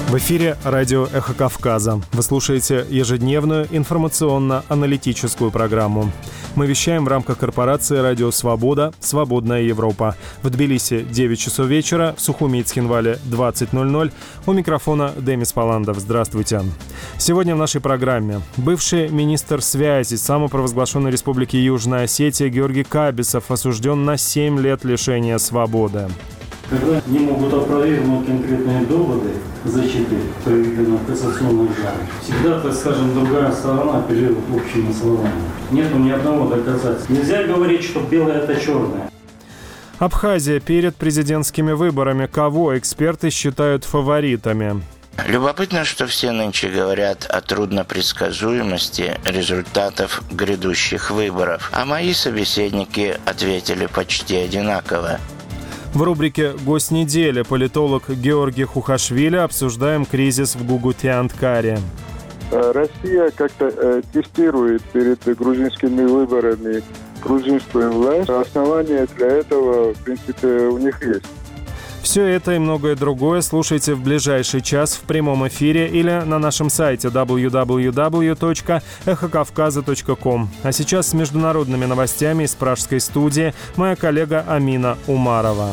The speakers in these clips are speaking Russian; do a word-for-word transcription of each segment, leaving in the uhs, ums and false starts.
В эфире радио «Эхо Кавказа». Вы слушаете ежедневную информационно-аналитическую программу. Мы вещаем в рамках корпорации «Радио Свобода. Свободная Европа». В Тбилиси девять часов вечера, в Сухуми и Цхинвале двадцать ноль ноль. У микрофона Демис Паландов. Здравствуйте. Сегодня в нашей программе бывший министр связи самопровозглашенной Республики Южная Осетия Георгий Кабисов осужден на семь лет лишения свободы. Когда не могут опровергнуть конкретные доводы защиты проведенного кассационного жалобы, всегда, так скажем, другая сторона апеллирует общими словами. Нету ни одного доказательства. Нельзя говорить, что белое – это черное. Абхазия перед президентскими выборами. Кого эксперты считают фаворитами? Любопытно, что все нынче говорят о труднопредсказуемости результатов грядущих выборов, а мои собеседники ответили почти одинаково. В рубрике «Гость недели» политолог Георгий Хухашвили обсуждаем кризис в Гугутианткаре. Россия как-то э, тестирует перед грузинскими выборами грузинскую власть. Основания для этого, в принципе, у них есть. Все это и многое другое слушайте в ближайший час в прямом эфире или на нашем сайте дабл ю дабл ю дабл ю точка эхо кавказа точка ком. А сейчас с международными новостями из пражской студии моя коллега Амина Умарова.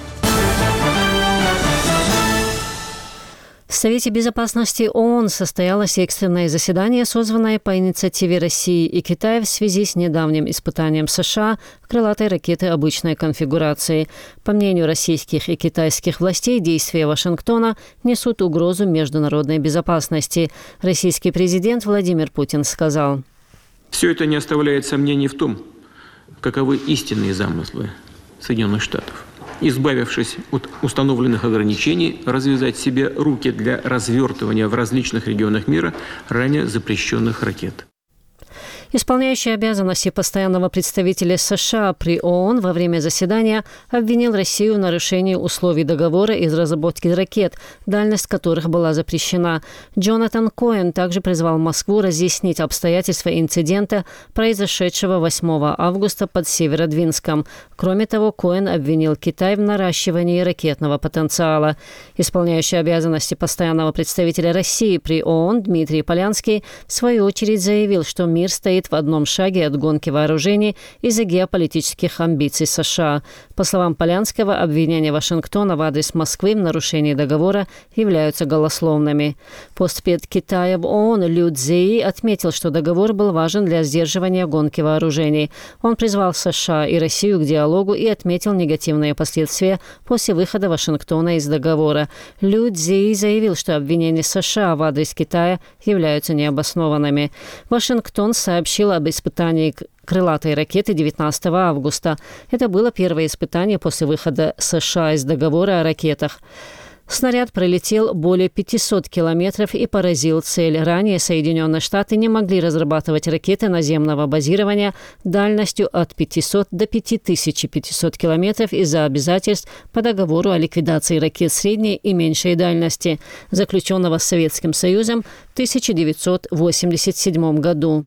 В Совете безопасности ООН состоялось экстренное заседание, созванное по инициативе России и Китая в связи с недавним испытанием США крылатой ракеты обычной конфигурации. По мнению российских и китайских властей, действия Вашингтона несут угрозу международной безопасности. Российский президент Владимир Путин сказал: «Все это не оставляет сомнений в том, каковы истинные замыслы Соединенных Штатов. Избавившись от установленных ограничений, развязать себе руки для развертывания в различных регионах мира ранее запрещенных ракет». Исполняющий обязанности постоянного представителя США при ООН во время заседания обвинил Россию в нарушении условий договора из разработки ракет, дальность которых была запрещена. Джонатан Коэн также призвал Москву разъяснить обстоятельства инцидента, произошедшего восьмого августа под Северодвинском. Кроме того, Коэн обвинил Китай в наращивании ракетного потенциала. Исполняющий обязанности постоянного представителя России при ООН Дмитрий Полянский в свою очередь заявил, что мир стоит в одном шаге от гонки вооружений из-за геополитических амбиций США. По словам Полянского, обвинения Вашингтона в адрес Москвы в нарушении договора являются голословными. Постпред Китая в ООН Лю Цзеи отметил, что договор был важен для сдерживания гонки вооружений. Он призвал США и Россию к диалогу и отметил негативные последствия после выхода Вашингтона из договора. Лю Цзеи заявил, что обвинения США в адрес Китая являются необоснованными. Вашингтон сообщил об испытании крылатой ракеты девятнадцатого августа. Это было первое испытание после выхода США из договора о ракетах. Снаряд пролетел более пятисот километров и поразил цель. Ранее Соединенные Штаты не могли разрабатывать ракеты наземного базирования дальностью от пятисот до пяти тысяч пятисот километров из-за обязательств по договору о ликвидации ракет средней и меньшей дальности, заключенного с Советским Союзом в тысяча девятьсот восемьдесят седьмом году.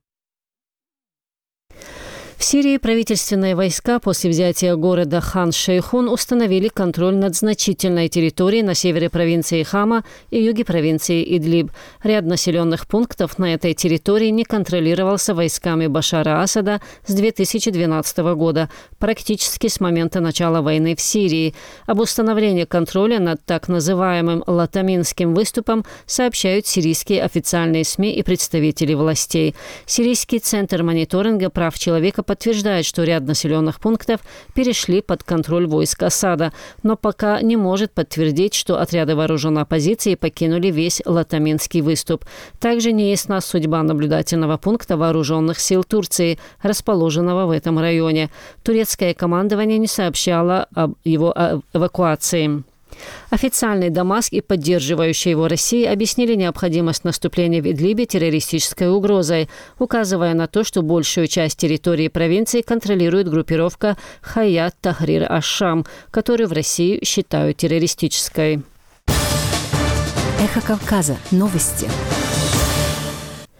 В Сирии правительственные войска после взятия города Хан-Шейхун установили контроль над значительной территорией на севере провинции Хама и юге провинции Идлиб. Ряд населенных пунктов на этой территории не контролировался войсками Башара Асада с две тысячи двенадцатого года, практически с момента начала войны в Сирии. Об установлении контроля над так называемым Латаминским выступом сообщают сирийские официальные СМИ и представители властей. Сирийский центр мониторинга прав человека подтверждает, что ряд населенных пунктов перешли под контроль войск Асада, но пока не может подтвердить, что отряды вооруженной оппозиции покинули весь Латаминский выступ. Также неясна судьба наблюдательного пункта вооруженных сил Турции, расположенного в этом районе. Турецкое командование не сообщало об его эвакуации. Официальный Дамаск и поддерживающая его Россия объяснили необходимость наступления в Идлибе террористической угрозой, указывая на то, что большую часть территории провинции контролирует группировка Хаят Тахрир аш-Шам, которую в России считают террористической. Эхо Кавказа. Новости.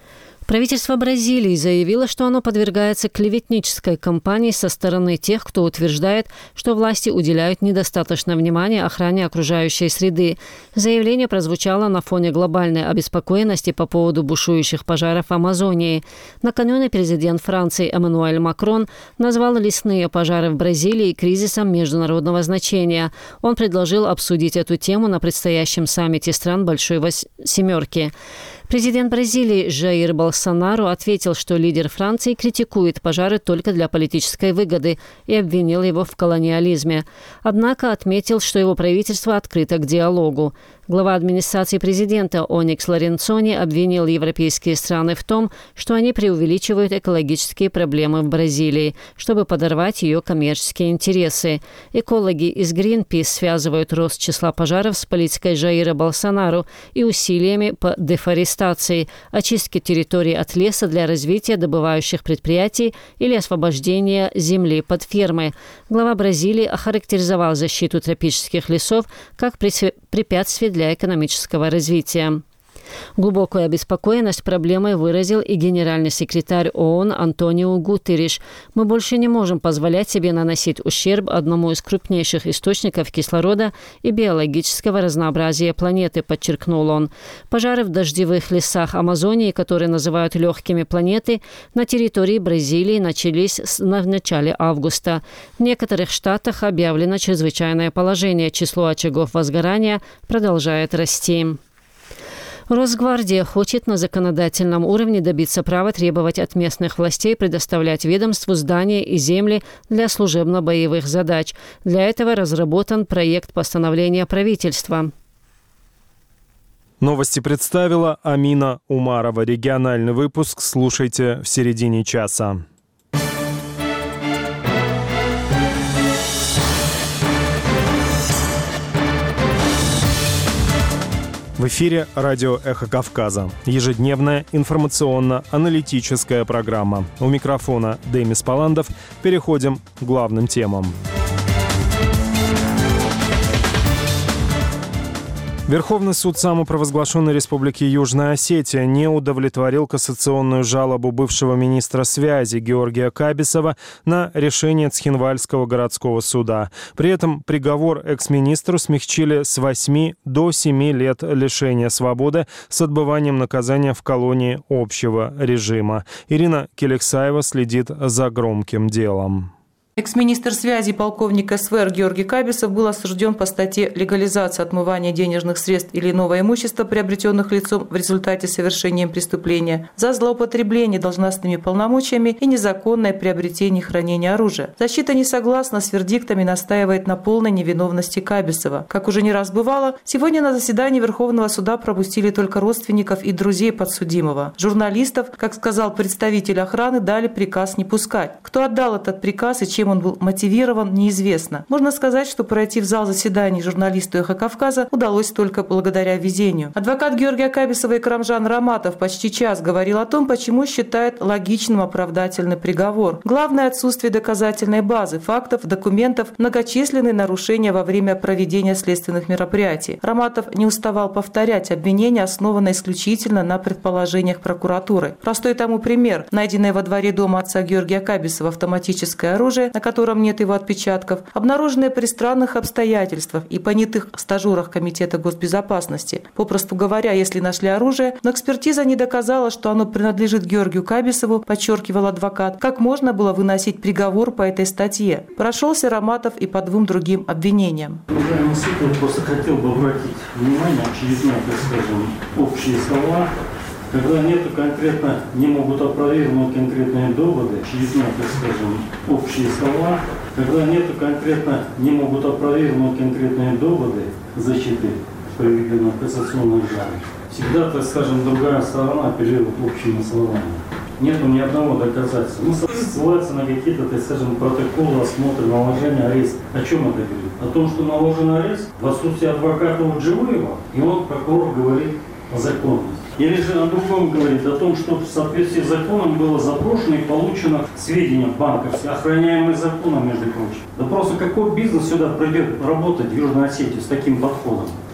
Правительство Бразилии заявило, что оно подвергается клеветнической кампании со стороны тех, кто утверждает, что власти уделяют недостаточно внимания охране окружающей среды. Заявление прозвучало на фоне глобальной обеспокоенности по поводу бушующих пожаров в Амазонии. Накануне президент Франции Эммануэль Макрон назвал лесные пожары в Бразилии кризисом международного значения. Он предложил обсудить эту тему на предстоящем саммите стран Большой Семерки. Президент Бразилии Жаир Болсонару ответил, что лидер Франции критикует пожары только для политической выгоды и обвинил его в колониализме. Однако отметил, что его правительство открыто к диалогу. Глава администрации президента Оникс Лоренцони обвинил европейские страны в том, что они преувеличивают экологические проблемы в Бразилии, чтобы подорвать ее коммерческие интересы. Экологи из Greenpeace связывают рост числа пожаров с политикой Жаира Болсонару и усилиями по дефорестации, очистке территорий от леса для развития добывающих предприятий или освобождения земли под фермы. Глава Бразилии охарактеризовал защиту тропических лесов как препятствие для экономического развития. Глубокую обеспокоенность проблемой выразил и генеральный секретарь ООН Антонио Гутерриш. «Мы больше не можем позволять себе наносить ущерб одному из крупнейших источников кислорода и биологического разнообразия планеты», подчеркнул он. Пожары в дождевых лесах Амазонии, которые называют легкими планеты, на территории Бразилии начались в начале августа. В некоторых штатах объявлено чрезвычайное положение. Число очагов возгорания продолжает расти. Росгвардия хочет на законодательном уровне добиться права требовать от местных властей предоставлять ведомству здания и земли для служебно-боевых задач. Для этого разработан проект постановления правительства. Новости представила Амина Умарова. Региональный выпуск слушайте в середине часа. В эфире радио «Эхо Кавказа». Ежедневная информационно-аналитическая программа. У микрофона Демис Паландов. Переходим к главным темам. Верховный суд самопровозглашенной Республики Южная Осетия не удовлетворил кассационную жалобу бывшего министра связи Георгия Кабисова на решение Цхинвальского городского суда. При этом приговор экс-министру смягчили с восьми до семи лет лишения свободы с отбыванием наказания в колонии общего режима. Ирина Келексаева следит за громким делом. Экс-министр связи полковник СВР Георгий Кабисов был осужден по статье «Легализация отмывания денежных средств или иного имущества, приобретенных лицом в результате совершения преступления, за злоупотребление должностными полномочиями и незаконное приобретение и хранение оружия». Защита не согласна с вердиктами и настаивает на полной невиновности Кабисова. Как уже не раз бывало, сегодня на заседании Верховного суда пропустили только родственников и друзей подсудимого. Журналистов, как сказал представитель охраны, дали приказ не пускать. Кто отдал этот приказ и чем он был мотивирован, неизвестно. Можно сказать, что пройти в зал заседаний журналисту «Эхо Кавказа» удалось только благодаря везению. Адвокат Георгия Кабисова Икрамжан Раматов почти час говорил о том, почему считает логичным оправдательный приговор. Главное — отсутствие доказательной базы, фактов, документов, многочисленные нарушения во время проведения следственных мероприятий. Раматов не уставал повторять: обвинение основано исключительно на предположениях прокуратуры. Простой тому пример: найденное во дворе дома отца Георгия Кабисова автоматическое оружие, на котором нет его отпечатков, обнаруженные при странных обстоятельствах и понятых стажерах Комитета госбезопасности. Попросту говоря, если нашли оружие, но экспертиза не доказала, что оно принадлежит Георгию Кабисову, подчеркивал адвокат, как можно было выносить приговор по этой статье? Прошелся Раматов и по двум другим обвинениям. Уважаемый суд, я просто хотел бы обратить внимание, очередные, так скажем, общие слова. Когда нету конкретно, не могут опровергнуть конкретные доводы, очередные, так скажем, общие слова, когда нету конкретно, не могут опровергнуть конкретные доводы защиты проведенного кассационной жалобы, всегда, так скажем, другая сторона апеллирует общими словами. Нету ни одного доказательства. Ну, ссылается на какие-то, так скажем, протоколы осмотра, наложения ареста. О чем это говорит? О том, что наложен арест в отсутствии адвоката Уджиуева, и он, прокурор, говорит о законности. Или же о другом говорит, о том, что в соответствии с законом было запрошено и получено сведения банковские, охраняемые законом, между прочим. Да просто какой бизнес сюда придет работать в Южной Осетии с таким подходом?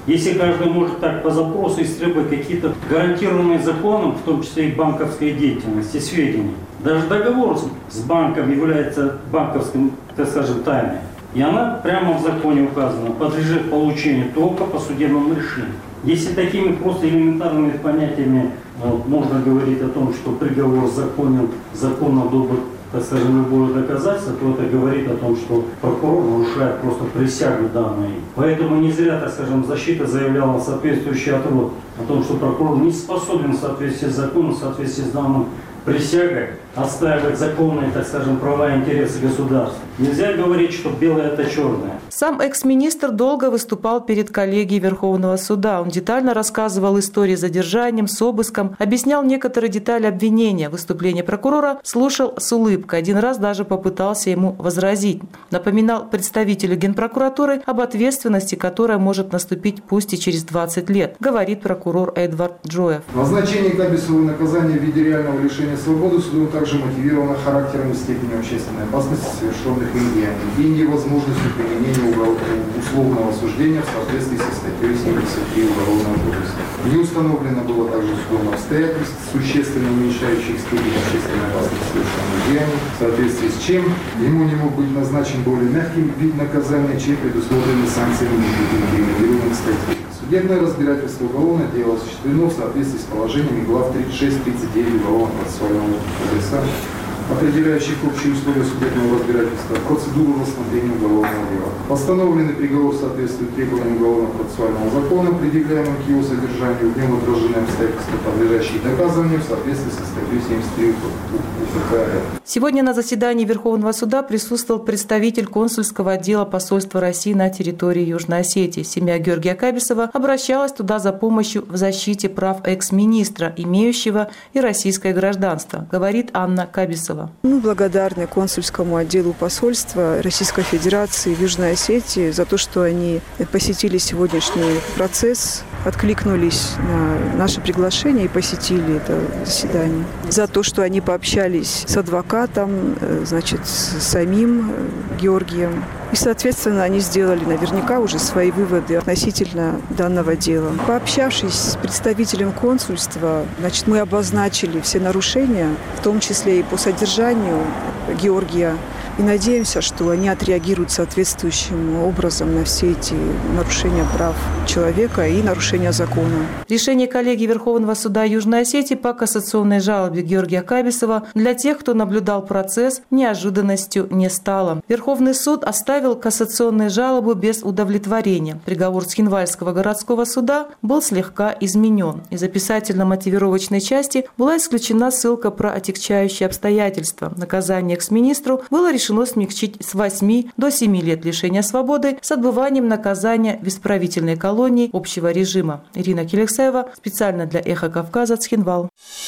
Если каждый может так по запросу истребовать какие-то гарантированные законом, в том числе и банковской деятельности, сведения, даже договор с банком является банковским, так скажем, тайной. И она прямо в законе указана, подлежит получению только по судебному решению. Если такими просто элементарными понятиями вот, можно говорить о том, что приговор законен, законно добыт, так скажем, любое доказательство, то это говорит о том, что прокурор нарушает просто присягу данную. Поэтому не зря, так скажем, защита заявляла соответствующий отрок о том, что прокурор не способен в соответствии с законом, в соответствии с данным присягой отстаивать законные, так скажем, права и интересы государства. Нельзя говорить, что белое – это черное. Сам экс-министр долго выступал перед коллегией Верховного суда. Он детально рассказывал истории с задержанием, с обыском, объяснял некоторые детали обвинения. Выступление прокурора слушал с улыбкой. Один раз даже попытался ему возразить. Напоминал представителю Генпрокуратуры об ответственности, которая может наступить пусть и через двадцать лет, говорит прокурор Эдвард Джоев. Назначение Кабисовой наказания в виде реального лишения свободы судом также мотивировано характером и степенью общественной опасности совершенных им деяний и невозможностью применения условного осуждения в соответствии со статьей семьдесят три Уголовного кодекса. Не установлено было также судом обстоятельств, существенно уменьшающих степень общественной опасности совершенных деяний, в соответствии с чем ему не мог быть назначен более мягкий вид наказания, чем предусмотрены санкциями инкриминированных статей. Судебное разбирательство уголовное дело осуществлено в соответствии с положениями глав тридцать шесть тридцать девять Уголовного процессуального кодекса, определяющих общие условия судебного разбирательства, процедуру рассмотрения уголовного дела. Постановленный приговор соответствует требованиям Уголовного процессуального закона, предъявляемым к его содержанию, в нем отражены обстоятельства, подлежащие доказыванию в соответствии со статьей семьдесят три УПК РФ. Сегодня на заседании Верховного суда присутствовал представитель консульского отдела посольства России на территории Южной Осетии. Семья Георгия Кабисова обращалась туда за помощью в защите прав экс-министра, имеющего и российское гражданство, говорит Анна Кабисова. Мы благодарны консульскому отделу посольства Российской Федерации в Южной Осетии за то, что они посетили сегодняшний процесс, откликнулись на наше приглашение и посетили это заседание. За то, что они пообщались с адвокатом, значит, с самим Георгием. И, соответственно, они сделали наверняка уже свои выводы относительно данного дела. Пообщавшись с представителем консульства, значит, мы обозначили все нарушения, в том числе и по содержанию Георгия. И надеемся, что они отреагируют соответствующим образом на все эти нарушения прав человека и нарушения закона. Решение коллегии Верховного суда Южной Осетии по кассационной жалобе Георгия Кабисова для тех, кто наблюдал процесс, неожиданностью не стало. Верховный суд оставил кассационную жалобу без удовлетворения. Приговор Цхинвальского городского суда был слегка изменен. Из описательно-мотивировочной части была исключена ссылка про отягчающие обстоятельства. Наказание экс-министру было решено решено смягчить с восьми до семи лет лишения свободы с отбыванием наказания в исправительной колонии общего режима. Ирина Келексаева, специально для «Эхо Кавказа», Цхинвал.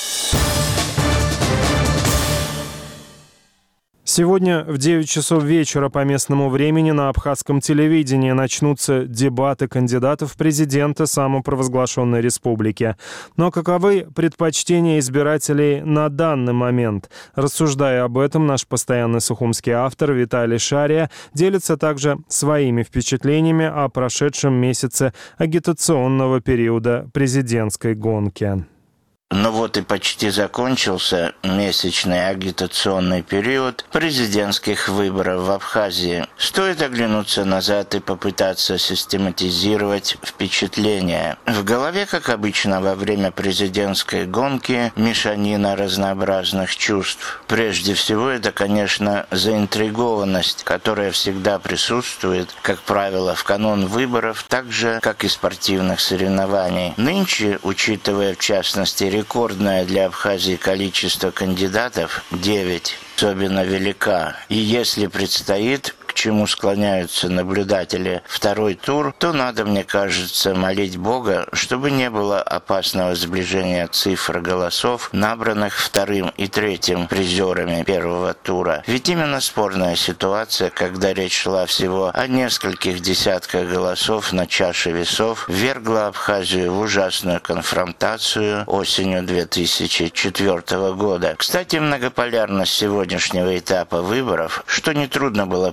Сегодня в девять часов вечера по местному времени на абхазском телевидении начнутся дебаты кандидатов в президенты самопровозглашенной республики. Но каковы предпочтения избирателей на данный момент? Рассуждая об этом, наш постоянный сухумский автор Виталий Шария делится также своими впечатлениями о прошедшем месяце агитационного периода президентской гонки. Ну вот и почти закончился месячный агитационный период президентских выборов в Абхазии. Стоит оглянуться назад и попытаться систематизировать впечатления. В голове, как обычно, во время президентской гонки мешанина разнообразных чувств. Прежде всего, это, конечно, заинтригованность, которая всегда присутствует, как правило, в канун выборов, так же, как и спортивных соревнований. Нынче, учитывая, в частности, рекордное для Абхазии количество кандидатов – девять, особенно велика. И если предстоит, к чему склоняются наблюдатели, второй тур, то надо, мне кажется, молить Бога, чтобы не было опасного сближения цифр голосов, набранных вторым и третьим призерами первого тура. Ведь именно спорная ситуация, когда речь шла всего о нескольких десятках голосов на чаше весов, ввергла Абхазию в ужасную конфронтацию осенью две тысячи четвёртого года. Кстати, многополярность сегодняшнего этапа выборов, что нетрудно было предвидеть,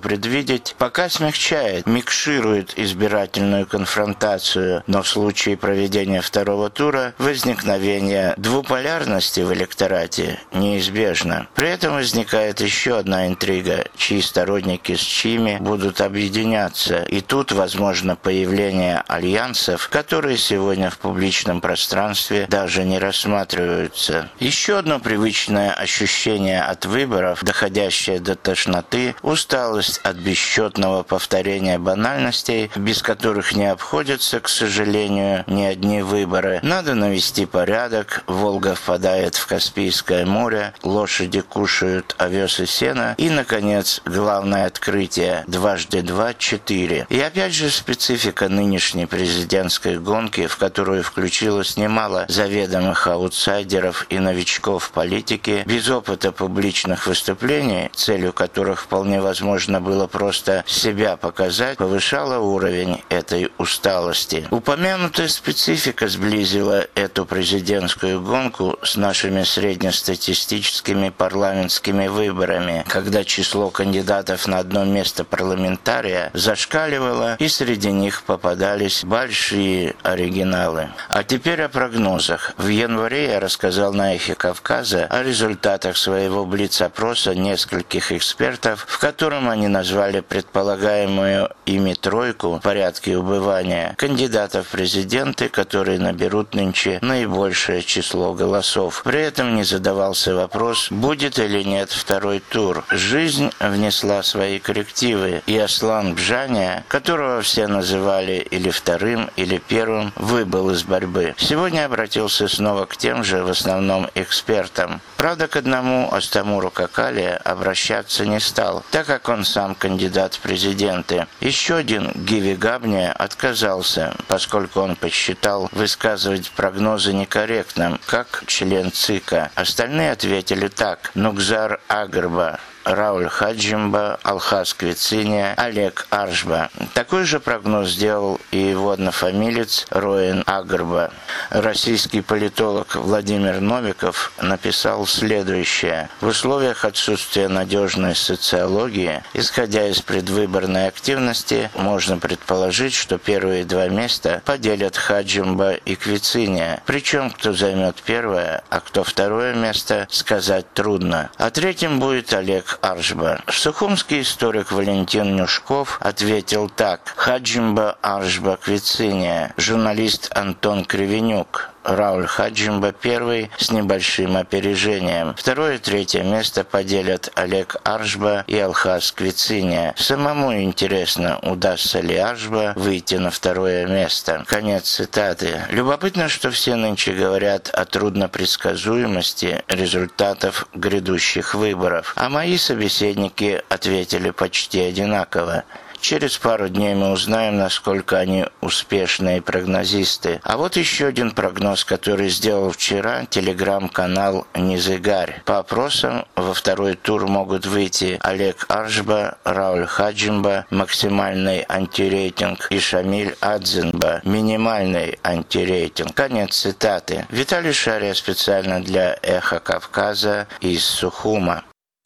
увидеть, пока смягчает, микширует избирательную конфронтацию, но в случае проведения второго тура возникновение двуполярности в электорате неизбежно. При этом возникает еще одна интрига, чьи сторонники с чьими будут объединяться, и тут возможно появление альянсов, которые сегодня в публичном пространстве даже не рассматриваются. Еще одно привычное ощущение от выборов, доходящее до тошноты, усталость от бесчетного повторения банальностей, без которых не обходятся, к сожалению, ни одни выборы. Надо навести порядок, Волга впадает в Каспийское море, лошади кушают овес и сено, и, наконец, главное открытие – дважды два – четыре. И опять же специфика нынешней президентской гонки, в которую включилось немало заведомых аутсайдеров и новичков в политике, без опыта публичных выступлений, целью которых вполне возможно было просто себя показать, повышала уровень этой усталости. Упомянутая специфика сблизила эту президентскую гонку с нашими среднестатистическими парламентскими выборами, когда число кандидатов на одно место парламентария зашкаливало, и среди них попадались большие оригиналы. А теперь о прогнозах. В январе я рассказал на «Эхе Кавказа» о результатах своего блиц-опроса нескольких экспертов, в котором они назвали предполагаемую ими тройку в порядке убывания кандидатов в президенты, которые наберут нынче наибольшее число голосов. При этом не задавался вопрос, будет или нет второй тур. Жизнь внесла свои коррективы, и Аслан Бжаня, которого все называли или вторым, или первым, выбыл из борьбы. Сегодня обратился снова к тем же, в основном, экспертам. Правда, к одному Астамуру Какале обращаться не стал, так как он сам кандидат в президенты. Еще один, Гиви Габне, отказался, поскольку он посчитал высказывать прогнозы некорректным, как член ЦИКа. Остальные ответили так: Нугзар Агарба, Рауль Хаджимба, Алхаз Квициния, Олег Аршба. Такой же прогноз сделал и его однофамилец Роин Агарба. Российский политолог Владимир Новиков написал следующее. В условиях отсутствия надежной социологии, исходя из предвыборной активности, можно предположить, что первые два места поделят Хаджимба и Квициния. Причем, кто займет первое, а кто второе место, сказать трудно. А третьим будет Олег Аршба. Сухумский историк Валентин Нюшков ответил так. Хаджимба Аршба Квициния. Журналист Антон Кривенюк. Рауль Хаджимба первый с небольшим опережением. Второе и третье место поделят Олег Аршба и Алхаз Квициния. Самому интересно, удастся ли Аршба выйти на второе место. Конец цитаты. Любопытно, что все нынче говорят о труднопредсказуемости результатов грядущих выборов, а мои собеседники ответили почти одинаково. Через пару дней мы узнаем, насколько они успешные прогнозисты. А вот еще один прогноз, который сделал вчера телеграм-канал «Низыгарь». По опросам во второй тур могут выйти Олег Аршба, Рауль Хаджимба, максимальный антирейтинг, и Шамиль Адзинба, минимальный антирейтинг. Конец цитаты. Виталий Шария специально для «Эха Кавказа» из Сухума.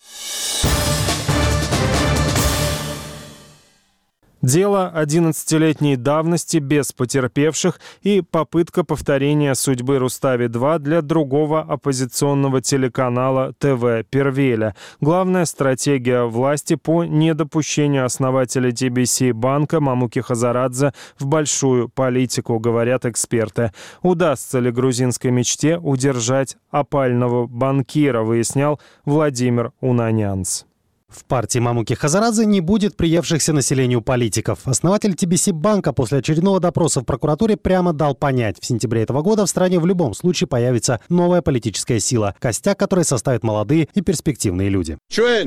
Дело одиннадцатилетней давности без потерпевших и попытка повторения судьбы Рустави-два для другого оппозиционного телеканала ТВ Первеля. Главная стратегия власти по недопущению основателя Ти Би Си банка Мамуки Хазарадзе в большую политику, говорят эксперты. Удастся ли грузинской мечте удержать опального банкира, выяснял Владимир Унанянц. В партии Мамуки Хазарадзе не будет приевшихся населению политиков. Основатель Ти Би Си банка после очередного допроса в прокуратуре прямо дал понять, в сентябре этого года в стране в любом случае появится новая политическая сила, костяк которой составят молодые и перспективные люди.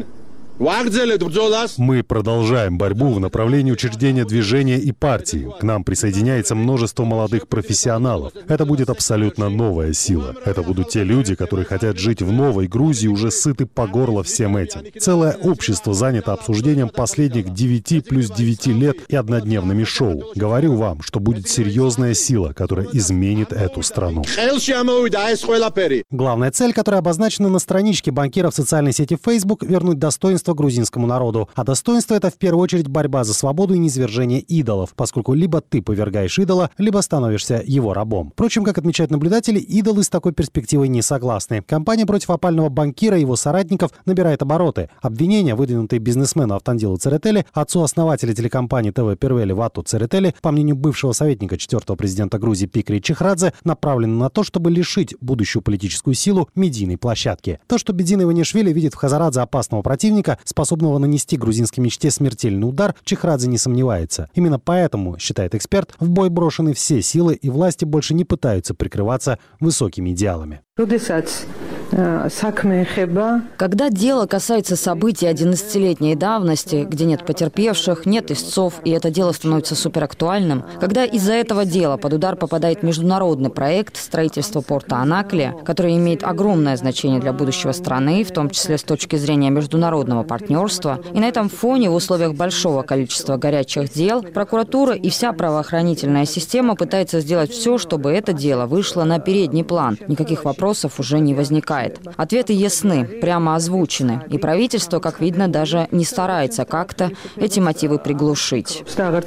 Мы продолжаем борьбу в направлении учреждения движения и партии. К нам присоединяется множество молодых профессионалов. Это будет абсолютно новая сила. Это будут те люди, которые хотят жить в новой Грузии, уже сыты по горло всем этим. Целое общество занято обсуждением последних девяти плюс девяти лет и однодневными шоу. Говорю вам, что будет серьезная сила, которая изменит эту страну. Главная цель, которая обозначена на страничке банкира в социальной сети Facebook, вернуть достоинство достоинство грузинскому народу. А достоинство — это в первую очередь борьба за свободу и низвержение идолов, поскольку либо ты повергаешь идола, либо становишься его рабом. Впрочем, как отмечают наблюдатели, идолы с такой перспективой не согласны. Кампания против опального банкира и его соратников набирает обороты. Обвинения, выдвинутые бизнесмену Автандилу Церетели, отцу-основателя телекомпании ТВ Первели Вату Церетели, по мнению бывшего советника четвертого президента Грузии Пикри Чехрадзе, направлены на то, чтобы лишить будущую политическую силу медийной площадки. То, что Бедина Иванишвили видит в Хазарадзе опасного противника, способного нанести грузинской мечте смертельный удар, Чехрадзе не сомневается. Именно поэтому, считает эксперт, в бой брошены все силы, и власти больше не пытаются прикрываться высокими идеалами. Когда дело касается событий одиннадцатилетней давности, где нет потерпевших, нет истцов, и это дело становится суперактуальным, когда из-за этого дела под удар попадает международный проект строительства порта Анаклия, который имеет огромное значение для будущего страны, в том числе с точки зрения международного партнерства, и на этом фоне в условиях большого количества горячих дел прокуратура и вся правоохранительная система пытается сделать все, чтобы это дело вышло на передний план. Никаких вопросов уже не возникает. Ответы ясны, прямо озвучены, и правительство, как видно, даже не старается как-то эти мотивы приглушить.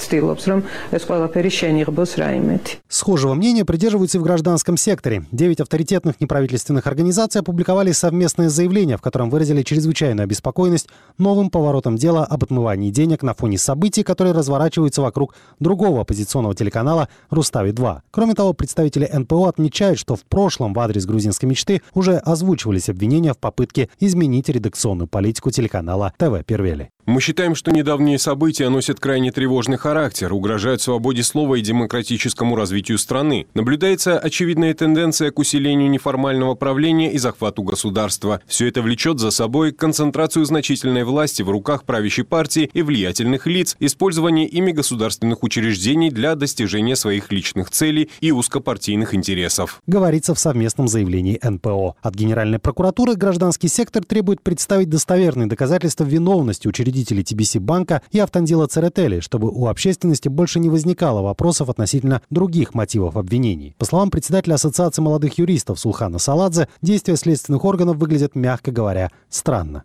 Схожего мнения придерживаются и в гражданском секторе. Девять авторитетных неправительственных организаций опубликовали совместное заявление, в котором выразили чрезвычайную обеспокоенность новым поворотом дела об отмывании денег на фоне событий, которые разворачиваются вокруг другого оппозиционного телеканала «Рустави два». Кроме того, представители эн пэ о отмечают, что в прошлом в адрес грузинской мечты уже озвучивались обвинения в попытке изменить редакционную политику телеканала ТВ Первели. Мы считаем, что недавние события носят крайне тревожный характер, угрожают свободе слова и демократическому развитию страны. Наблюдается очевидная тенденция к усилению неформального правления и захвату государства. Все это влечет за собой концентрацию значительной власти в руках правящей партии и влиятельных лиц, использование ими государственных учреждений для достижения своих личных целей и узкопартийных интересов. Говорится в совместном заявлении эн пэ о. От Генеральной прокуратуры гражданский сектор требует представить достоверные доказательства виновности учредителей ти би си банка и Автандила Церетели, чтобы у общественности больше не возникало вопросов относительно других мотивов обвинений. По словам председателя Ассоциации молодых юристов Сулхана Саладзе, действия следственных органов выглядят, мягко говоря, странно.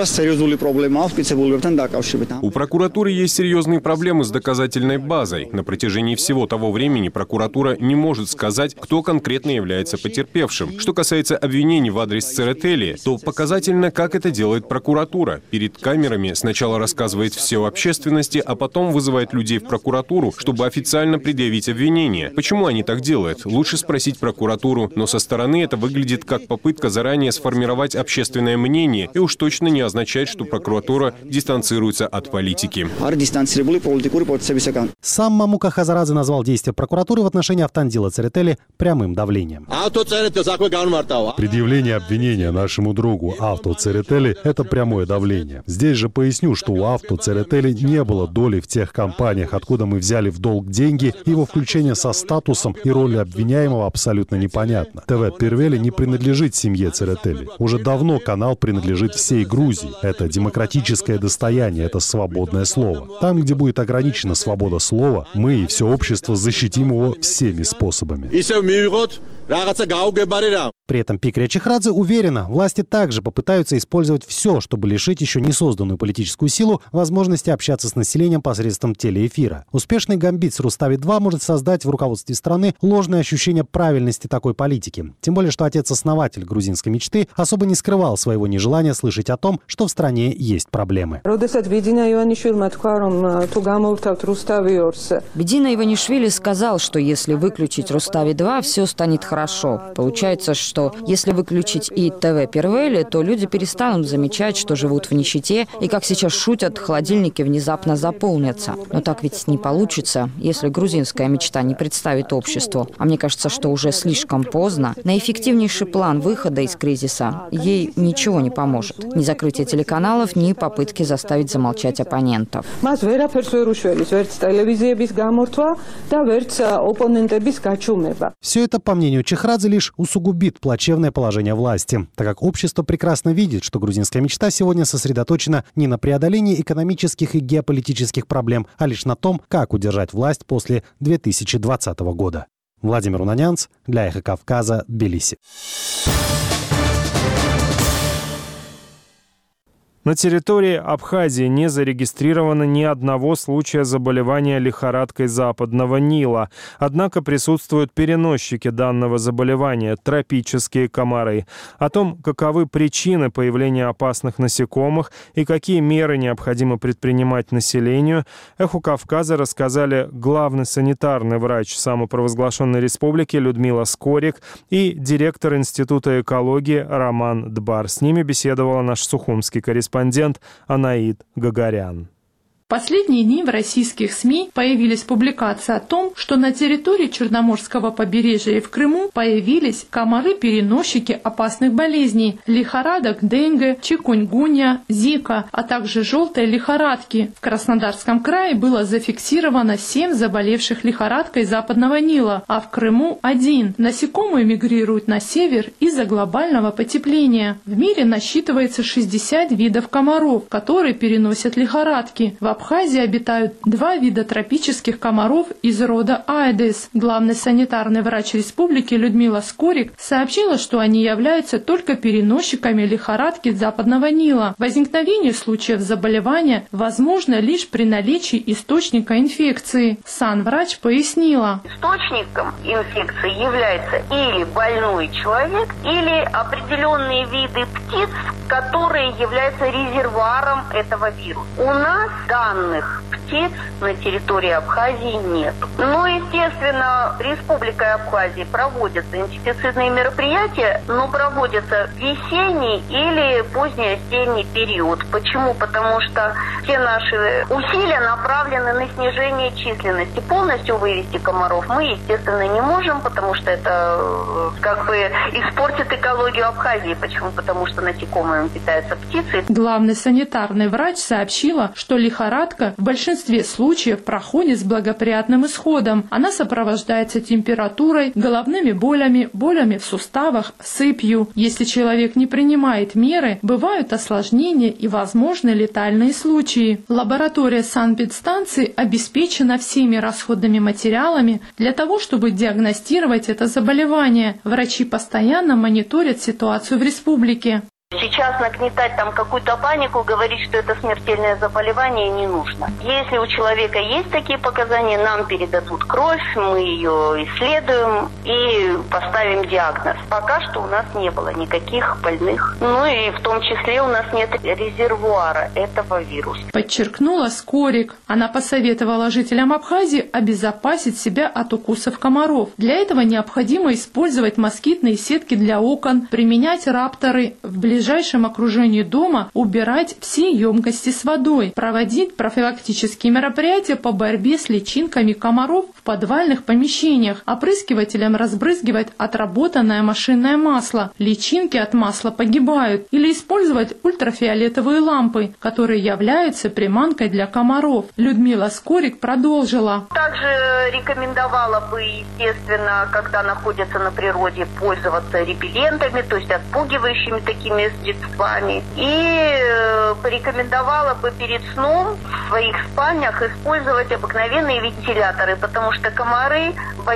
У прокуратуры есть серьезные проблемы с доказательной базой. На протяжении всего того времени прокуратура не может сказать, кто конкретно является потерпевшим. Что касается обвинений в адрес Церетели, то показательно, как это делает прокуратура. Перед камерами сначала рассказывает все общественности, а потом вызывает людей в прокуратуру, чтобы официально предъявить обвинение. Почему они так делают? Лучше спросить прокуратуру, но со стороны это выглядит как попытка заранее сформировать общественное мнение и уж точно не означает, что прокуратура дистанцируется от политики. Сам Мамука Хазарадзе назвал действия прокуратуры в отношении Автандила Церетели прямым давлением. Предъявление обвинения нашему другу Авто Церетели – это прямое давление. Здесь же поясню, что у Авто Церетели не было доли в тех компаниях, откуда мы взяли в долг деньги. Его включение со статусом и ролью обвиняемого абсолютно непонятно. ТВ Первели не принадлежит семье Церетели. Уже давно канал принадлежит всей Грузии. Это демократическое достояние, это свободное слово. Там, где будет ограничена свобода слова, мы и все общество защитим его всеми способами. При этом Пикри Чехрадзе уверена, власти также попытаются использовать все, чтобы лишить еще не созданную политическую силу возможности общаться с населением посредством телеэфира. Успешный гамбит с Рустави два может создать в руководстве страны ложное ощущение правильности такой политики. Тем более, что отец-основатель грузинской мечты особо не скрывал своего нежелания слышать о том, что в стране есть проблемы. Бедина Иванишвили сказал, что если выключить Рустави два, все станет хорошо. Получается, что если выключить и ТВ Первели, то люди перестанут замечать, что живут в нищете, и, как сейчас шутят, холодильники внезапно заполнятся. Но так ведь не получится, если грузинская мечта не представит обществу. А мне кажется, что уже слишком поздно. На эффективнейший план выхода из кризиса ей ничего не поможет. Ни закрытие телеканалов, ни попытки заставить замолчать оппонентов. Все это, по мнению Чехрадзе, лишь усугубит плачевное положение власти, так как общество прекрасно видит, что грузинская мечта сегодня сосредоточена не на преодолении экономических и геополитических проблем, а лишь на том, как удержать власть после две тысячи двадцатого года. Владимир Унанянц для Эхо Кавказа, Тбилиси. На территории Абхазии не зарегистрировано ни одного случая заболевания лихорадкой Западного Нила. Однако присутствуют переносчики данного заболевания – тропические комары. О том, каковы причины появления опасных насекомых и какие меры необходимо предпринимать населению, «Эху Кавказа» рассказали главный санитарный врач самопровозглашенной республики Людмила Скорик и директор Института экологии Роман Дбар. С ними беседовала наш сухумский корреспондент Анаид Гагарян. В последние дни в российских СМИ появились публикации о том, что на территории Черноморского побережья и в Крыму появились комары-переносчики опасных болезней – лихорадок, денге, чикунгунья, зика, а также желтой лихорадки. В Краснодарском крае было зафиксировано семь заболевших лихорадкой Западного Нила, а в Крыму – один. Насекомые мигрируют на север из-за глобального потепления. В мире насчитывается шестьдесят видов комаров, которые переносят лихорадки. В Абхазии обитают два вида тропических комаров из рода Аэдес. Главный санитарный врач республики Людмила Скорик сообщила, что они являются только переносчиками лихорадки Западного Нила. Возникновение случаев заболевания возможно лишь при наличии источника инфекции. Санврач пояснила. Источником инфекции является или больной человек, или определенные виды птиц, которые являются резервуаром этого вируса. У нас данных птиц на территории Абхазии нет. Ну, естественно, Республикой Абхазии проводятся инсектицидные мероприятия, но проводятся в весенний или позднеосенний период. Почему? Потому что все наши усилия направлены на снижение численности. Полностью вывести комаров мы, естественно, не можем, потому что это как бы испортит экологию Абхазии. Почему? Потому что насекомыми питаются птицы. Главный санитарный врач сообщила, что лихорадка в большинстве случаев проходит с благоприятным исходом. Она сопровождается температурой, головными болями, болями в суставах, сыпью. Если человек не принимает меры, бывают осложнения и возможны летальные случаи. Лаборатория санэпидстанции обеспечена всеми расходными материалами для того, чтобы диагностировать это заболевание. Врачи постоянно мониторят ситуацию в республике. Сейчас нагнетать там какую-то панику, говорить, что это смертельное заболевание, не нужно. Если у человека есть такие показания, нам передадут кровь, мы ее исследуем и поставим диагноз. Пока что у нас не было никаких больных. Ну и в том числе у нас нет резервуара этого вируса. Подчеркнула Скорик. Она посоветовала жителям Абхазии обезопасить себя от укусов комаров. Для этого необходимо использовать москитные сетки для окон, применять рапторы в ближайшем В ближайшем окружении дома, убирать все емкости с водой, проводить профилактические мероприятия по борьбе с личинками комаров в подвальных помещениях, опрыскивателем разбрызгивать отработанное машинное масло. Личинки от масла погибают. Или использовать ультрафиолетовые лампы, которые являются приманкой для комаров. Людмила Скорик продолжила. Также рекомендовала бы, естественно, когда находятся на природе, пользоваться репеллентами, то есть отпугивающими такими средствами. И э, порекомендовала бы перед сном в своих спальнях использовать обыкновенные вентиляторы, потому что комары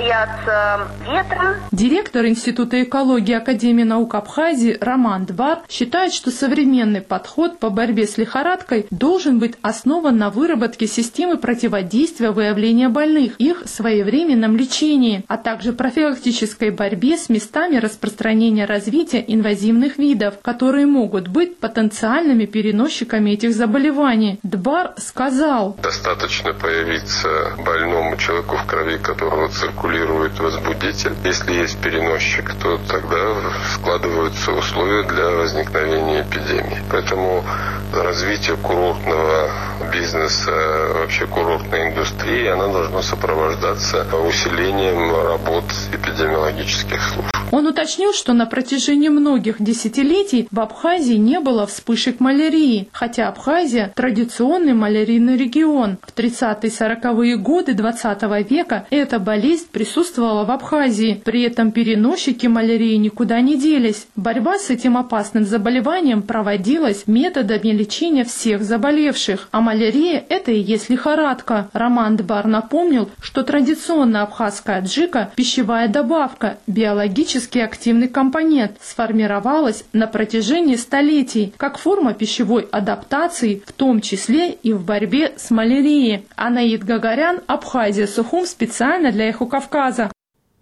боятся ветра. Директор Института экологии Академии наук Абхазии Роман Дбар считает, что современный подход по борьбе с лихорадкой должен быть основан на выработке системы противодействия выявления больных, их своевременном лечении, а также профилактической борьбе с местами распространения развития инвазивных видов, которые могут быть потенциальными переносчиками этих заболеваний. Дбар сказал: достаточно появиться больному человеку в крови, которого циркулирует возбудитель. Если есть переносчик, то тогда складываются условия для возникновения эпидемии. Поэтому развитие курортного бизнеса, вообще курортной индустрии, она должна сопровождаться усилением работ эпидемиологических служб. Он уточнил, что на протяжении многих десятилетий в Абхазии не было вспышек малярии, хотя Абхазия – традиционный малярийный регион. В тридцатые-сороковые годы двадцатого века эта болезнь присутствовала в Абхазии. При этом переносчики малярии никуда не делись. Борьба с этим опасным заболеванием проводилась методами лечения всех заболевших. А малярия – это и есть лихорадка. Роман Дбар напомнил, что традиционная абхазская аджика – пищевая добавка, биологически экологически активный компонент, сформировалась на протяжении столетий как форма пищевой адаптации, в том числе и в борьбе с малярией. Анаид Гагарян, Абхазия, Сухум, специально для «Эхо Кавказа».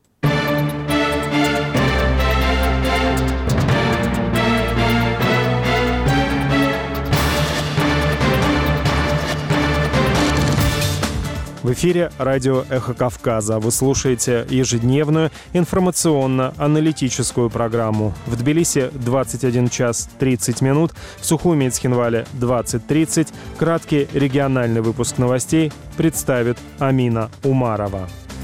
В эфире радио «Эхо Кавказа». Вы слушаете ежедневную информационно-аналитическую программу. В Тбилиси двадцать один час тридцать минут, в Сухуми и Цхинвале двадцать тридцать. Краткий региональный выпуск новостей представит Амина Умарова.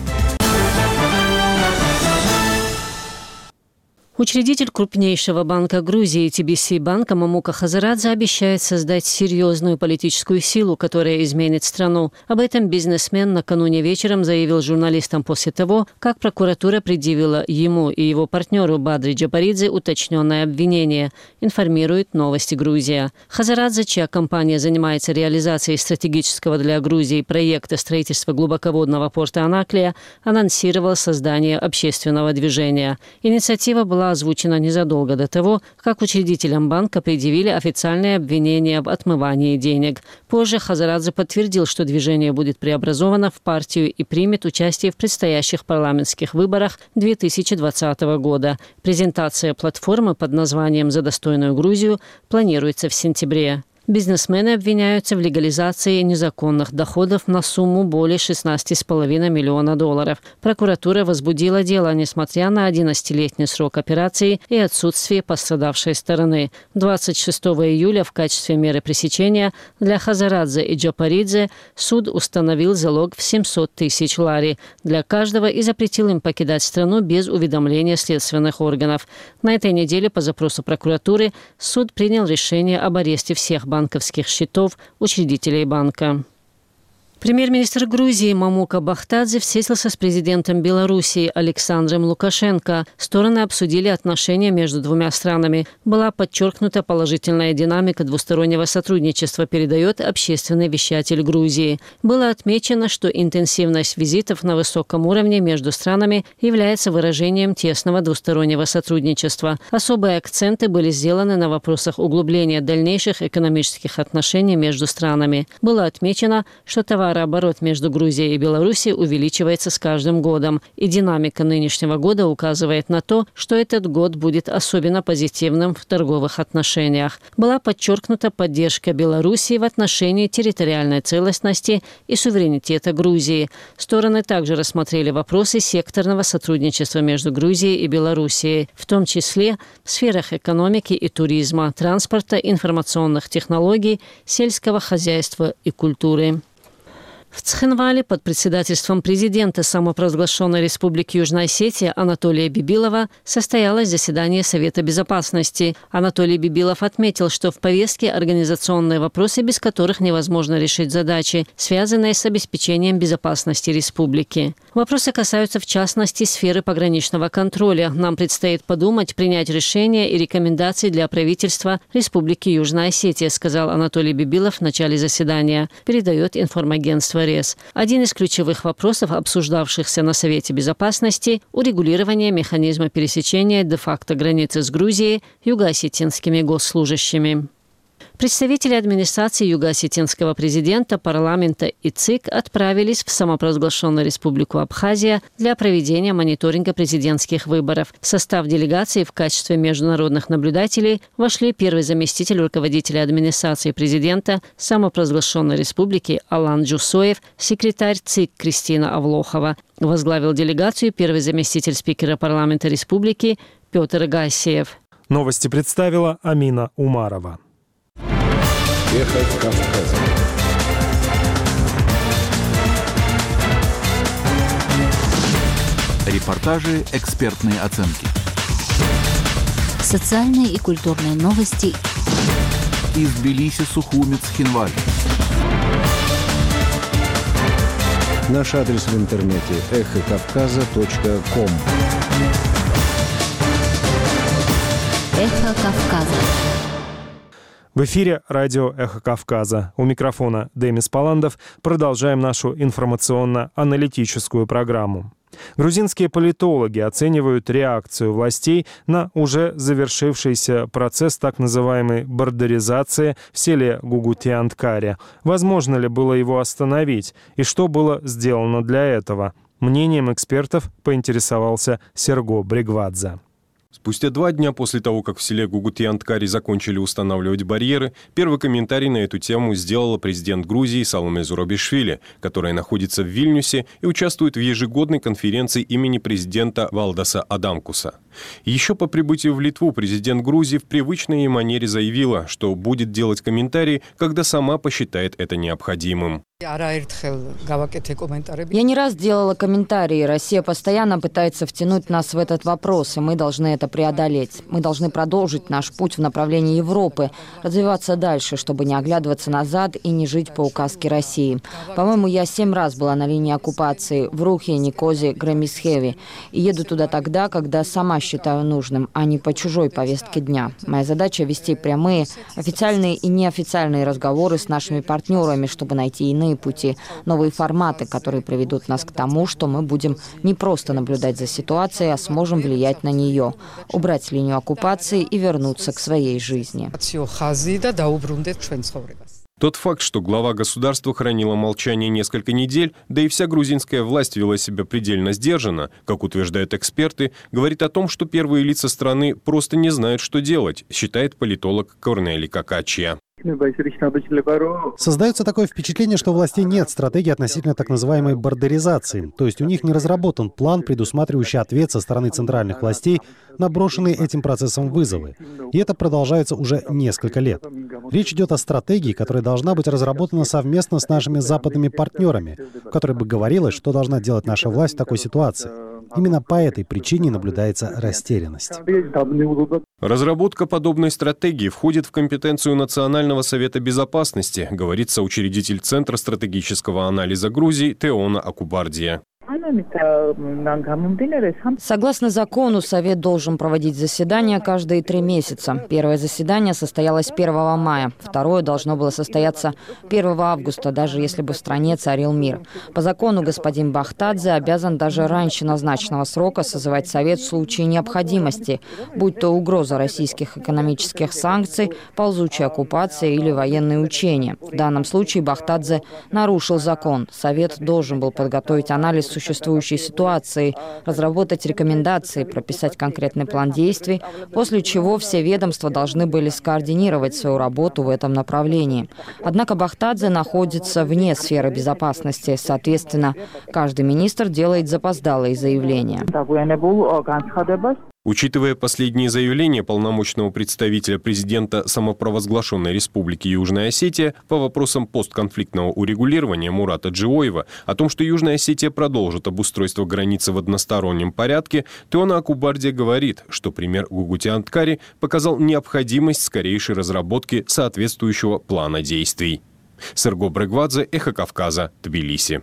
Учредитель крупнейшего банка Грузии ти би си банка Мамука Хазарадзе обещает создать серьезную политическую силу, которая изменит страну. Об этом бизнесмен накануне вечером заявил журналистам после того, как прокуратура предъявила ему и его партнеру Бадри Джапаридзе уточненное обвинение, информирует «Новости Грузия». Хазарадзе, чья компания занимается реализацией стратегического для Грузии проекта строительства глубоководного порта Анаклия, анонсировал создание общественного движения. Инициатива была озвучена незадолго до того, как учредителям банка предъявили официальные обвинения в отмывании денег. Позже Хазарадзе подтвердил, что движение будет преобразовано в партию и примет участие в предстоящих парламентских выборах две тысячи двадцатого года. Презентация платформы под названием «За достойную Грузию» планируется в сентябре. Бизнесмены обвиняются в легализации незаконных доходов на сумму более шестнадцать целых пять миллиона долларов. Прокуратура возбудила дело, несмотря на одиннадцатилетний срок операции и отсутствие пострадавшей стороны. двадцать шестого июля в качестве меры пресечения для Хазарадзе и Джапаридзе суд установил залог в семьсот тысяч лари для каждого и запретил им покидать страну без уведомления следственных органов. На этой неделе по запросу прокуратуры суд принял решение об аресте всех банков. банковских счетов учредителей банка. Премьер-министр Грузии Мамука Бахтадзе встретился с президентом Белоруссии Александром Лукашенко. Стороны обсудили отношения между двумя странами. Была подчеркнута положительная динамика двустороннего сотрудничества, передает общественный вещатель Грузии. Было отмечено, что интенсивность визитов на высоком уровне между странами является выражением тесного двустороннего сотрудничества. Особые акценты были сделаны на вопросах углубления дальнейших экономических отношений между странами. Было отмечено, что товар Товарооборот между Грузией и Белоруссией увеличивается с каждым годом, и динамика нынешнего года указывает на то, что этот год будет особенно позитивным в торговых отношениях. Была подчеркнута поддержка Белоруссии в отношении территориальной целостности и суверенитета Грузии. Стороны также рассмотрели вопросы секторного сотрудничества между Грузией и Белоруссией, в том числе в сферах экономики и туризма, транспорта, информационных технологий, сельского хозяйства и культуры. В Цхинвале под председательством президента самопровозглашенной Республики Южная Осетия Анатолия Бибилова состоялось заседание Совета Безопасности. Анатолий Бибилов отметил, что в повестке организационные вопросы, без которых невозможно решить задачи, связанные с обеспечением безопасности республики. Вопросы касаются, в частности, сферы пограничного контроля. Нам предстоит подумать, принять решения и рекомендации для правительства Республики Южная Осетия, сказал Анатолий Бибилов в начале заседания, передает информагентство РЕС. Один из ключевых вопросов, обсуждавшихся на Совете Безопасности – урегулирование механизма пересечения де-факто границы с Грузией юго-осетинскими госслужащими. Представители администрации юго-осетинского президента, парламента и ЦИК отправились в самопровозглашенную Республику Абхазия для проведения мониторинга президентских выборов. В состав делегации в качестве международных наблюдателей вошли первый заместитель руководителя администрации президента самопровозглашенной республики Алан Джусоев, секретарь ЦИК Кристина Авлохова. Возглавил делегацию первый заместитель спикера парламента республики Петр Гассиев. Новости представила Амина Умарова. Эхо Кавказа. Репортажи, экспертные оценки. Социальные и культурные новости. Из Тбилиси, Сухуми, Цхинваль. Наш адрес в интернете эхо кавказа точка ком. Эхо Кавказа. В эфире радио «Эхо Кавказа». У микрофона Демис Паландов. Продолжаем нашу информационно-аналитическую программу. Грузинские политологи оценивают реакцию властей на уже завершившийся процесс так называемой бордеризации в селе Гугутианткаре. Возможно ли было его остановить и что было сделано для этого? Мнением экспертов поинтересовался Серго Брегвадзе. Спустя два дня после того, как в селе Гугутианткаре закончили устанавливать барьеры, первый комментарий на эту тему сделала президент Грузии Саломе Зурабишвили, которая находится в Вильнюсе и участвует в ежегодной конференции имени президента Валдаса Адамкуса. Еще по прибытию в Литву президент Грузии в привычной ей манере заявила, что будет делать комментарии, когда сама посчитает это необходимым. Я не раз делала комментарии. Россия постоянно пытается втянуть нас в этот вопрос, и мы должны это преодолеть. Мы должны продолжить наш путь в направлении Европы, развиваться дальше, чтобы не оглядываться назад и не жить по указке России. По-моему, я семь раз была на линии оккупации в Рухе, Никозе, Гремисхеве. И еду туда тогда, когда сама считаю нужным, а не по чужой повестке дня. Моя задача — вести прямые, официальные и неофициальные разговоры с нашими партнерами, чтобы найти иные пути, новые форматы, которые приведут нас к тому, что мы будем не просто наблюдать за ситуацией, а сможем влиять на нее, убрать линию оккупации и вернуться к своей жизни. Тот факт, что глава государства хранила молчание несколько недель, да и вся грузинская власть вела себя предельно сдержанно, как утверждают эксперты, говорит о том, что первые лица страны просто не знают, что делать, считает политолог Корнели Какачия. Создается такое впечатление, что у властей нет стратегии относительно так называемой бордеризации. То есть у них не разработан план, предусматривающий ответ со стороны центральных властей на брошенные этим процессом вызовы. И это продолжается уже несколько лет. Речь идет о стратегии, которая должна быть разработана совместно с нашими западными партнерами, в которой бы говорилось, что должна делать наша власть в такой ситуации. Именно по этой причине наблюдается растерянность. Разработка подобной стратегии входит в компетенцию Национального совета безопасности, говорит соучредитель Центра стратегического анализа Грузии Теона Акубардия. Согласно закону, Совет должен проводить заседания каждые три месяца. Первое заседание состоялось первого мая, второе должно было состояться первого августа, даже если бы в стране царил мир. По закону господин Бахтадзе обязан даже раньше назначенного срока созывать Совет в случае необходимости, будь то угроза российских экономических санкций, ползучая оккупация или военные учения. В данном случае Бахтадзе нарушил закон. Совет должен был подготовить анализ существующей ситуации, разработать рекомендации, прописать конкретный план действий, после чего все ведомства должны были скоординировать свою работу в этом направлении. Однако Бахтадзе находится вне сферы безопасности, соответственно, каждый министр делает запоздалые заявления. Учитывая последние заявления полномочного представителя президента самопровозглашенной Республики Южная Осетия по вопросам постконфликтного урегулирования Мурата Джиоева о том, что Южная Осетия продолжит обустройство границы в одностороннем порядке, Теона Акубардия говорит, что пример Гугутианткаре показал необходимость скорейшей разработки соответствующего плана действий. Серго Брегвадзе, Эхо Кавказа, Тбилиси.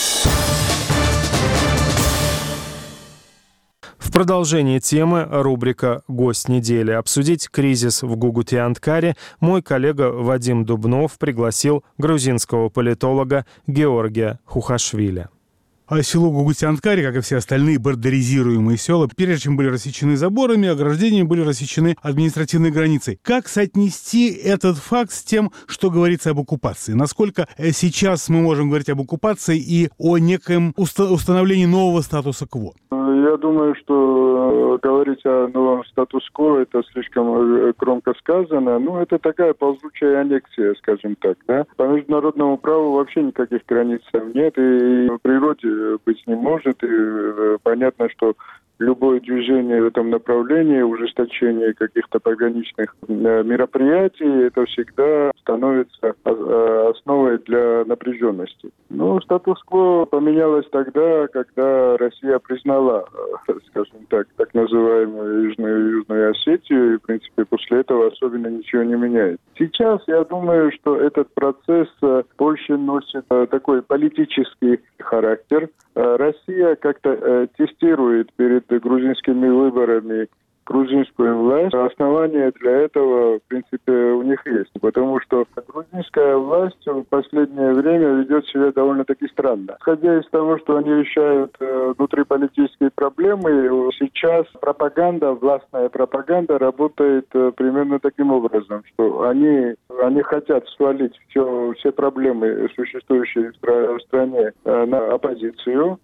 В продолжении темы рубрика «Гость недели». Обсудить кризис в Гугутианткаре мой коллега Вадим Дубнов пригласил грузинского политолога Георгия Хухашвили. А село Гугутианткаре, как и все остальные бордеризируемые села, прежде чем были рассечены заборами, ограждениями, были рассечены административной границей. Как соотнести этот факт с тем, что говорится об оккупации? Насколько сейчас мы можем говорить об оккупации и о некоем уста- установлении нового статуса кво? Я думаю, что говорить о новом статус-кво — это слишком громко сказано. Ну, это такая ползучая аннексия, скажем так, да. По международному праву вообще никаких границ нет, и в природе быть не может. И понятно, что любое движение в этом направлении, ужесточение каких-то пограничных мероприятий, это всегда становится основой для напряженности. Но статус-кво поменялось тогда, когда Россия признала, скажем так, так называемую Южную, Южную Осетию, и, в принципе, после этого особенно ничего не меняется. Сейчас я думаю, что этот процесс больше носит такой политический характер. Россия как-то тестирует перед грузинскими выборами грузинскую власть, основания для этого, в принципе, у них есть. Потому что грузинская власть в последнее время ведет себя довольно-таки странно. Исходя из того, что они решают э, внутриполитические проблемы, сейчас пропаганда, властная пропаганда работает э, примерно таким образом, что они, они хотят свалить все, все проблемы, существующие в, стра- в стране, э, на оппозицию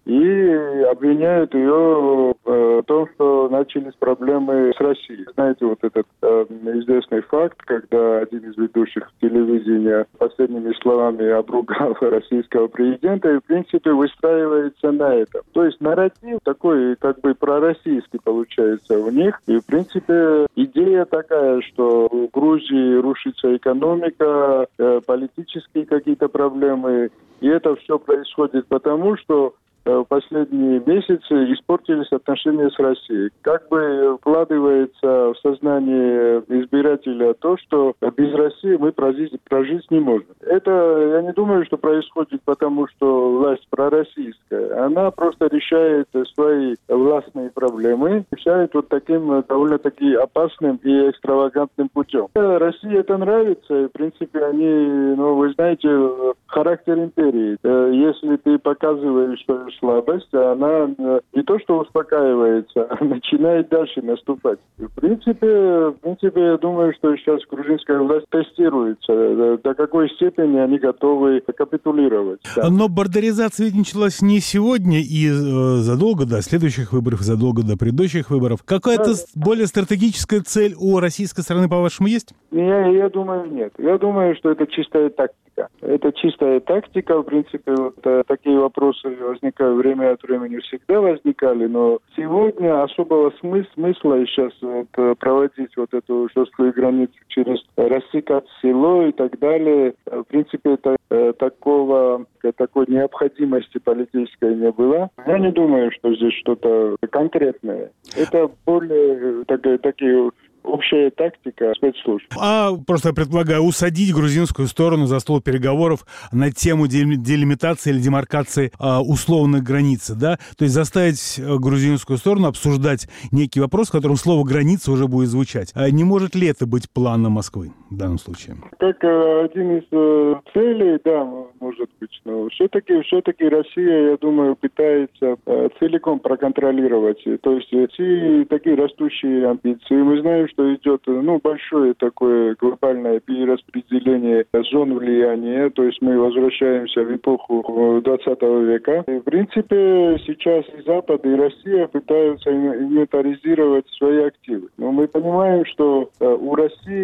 и обвиняют ее э, в том, что начались проблемы с Россией. Знаете, вот этот э, известный факт, когда один из ведущих телевидения последними словами обругал российского президента и, в принципе, выстраивается на этом. То есть нарратив такой, как бы пророссийский получается у них. И, в принципе, идея такая, что в Грузии рушится экономика, э, политические какие-то проблемы. И это все происходит потому, что в последние месяцы испортились отношения с Россией. Как бы вкладывается в сознание избирателя то, что без России мы прожить, прожить не можем. Это, я не думаю, что происходит потому, что власть пророссийская. Она просто решает свои властные проблемы, решает вот таким довольно-таки опасным и экстравагантным путем. России это нравится, и, в принципе, они, ну, вы знаете, характер империи. Если ты показываешь, что слабость, она не то что успокаивается, а начинает дальше наступать. В принципе, в принципе, я думаю, что сейчас грузинская власть тестируется, до какой степени они готовы капитулировать. Да. Но бордеризация ведь началась не сегодня и э, задолго до следующих выборов, задолго до предыдущих выборов. Какая-то да. более стратегическая цель у российской стороны, по-вашему, есть? Я, я думаю, нет. Я думаю, что это чистая тактика. Это чистая тактика. В принципе, вот, такие вопросы возникают время от времени, всегда возникали, но сегодня особого смысла, смысла сейчас вот, проводить вот эту жесткую границу через рассекать село и так далее. В принципе, это, такого, такой необходимости политической не было. Я не думаю, что здесь что-то конкретное. Это более такие, такие общая тактика спецслужб. А просто, я предполагаю, усадить грузинскую сторону за стол переговоров на тему делимитации или демаркации а, условных границ, да? То есть заставить грузинскую сторону обсуждать некий вопрос, в котором слово «граница» уже будет звучать. А не может ли это быть планом Москвы в данном случае? Как один из э, целей, да, может быть. Но все-таки, все-таки Россия, я думаю, пытается э, целиком проконтролировать. То есть эти такие растущие амбиции. Мы знаем, что идет, ну, большое такое глобальное перераспределение зон влияния, то есть мы возвращаемся в эпоху двадцатого века. И, в принципе, сейчас и Запад, и Россия пытаются инвентаризировать свои активы. Но мы понимаем, что у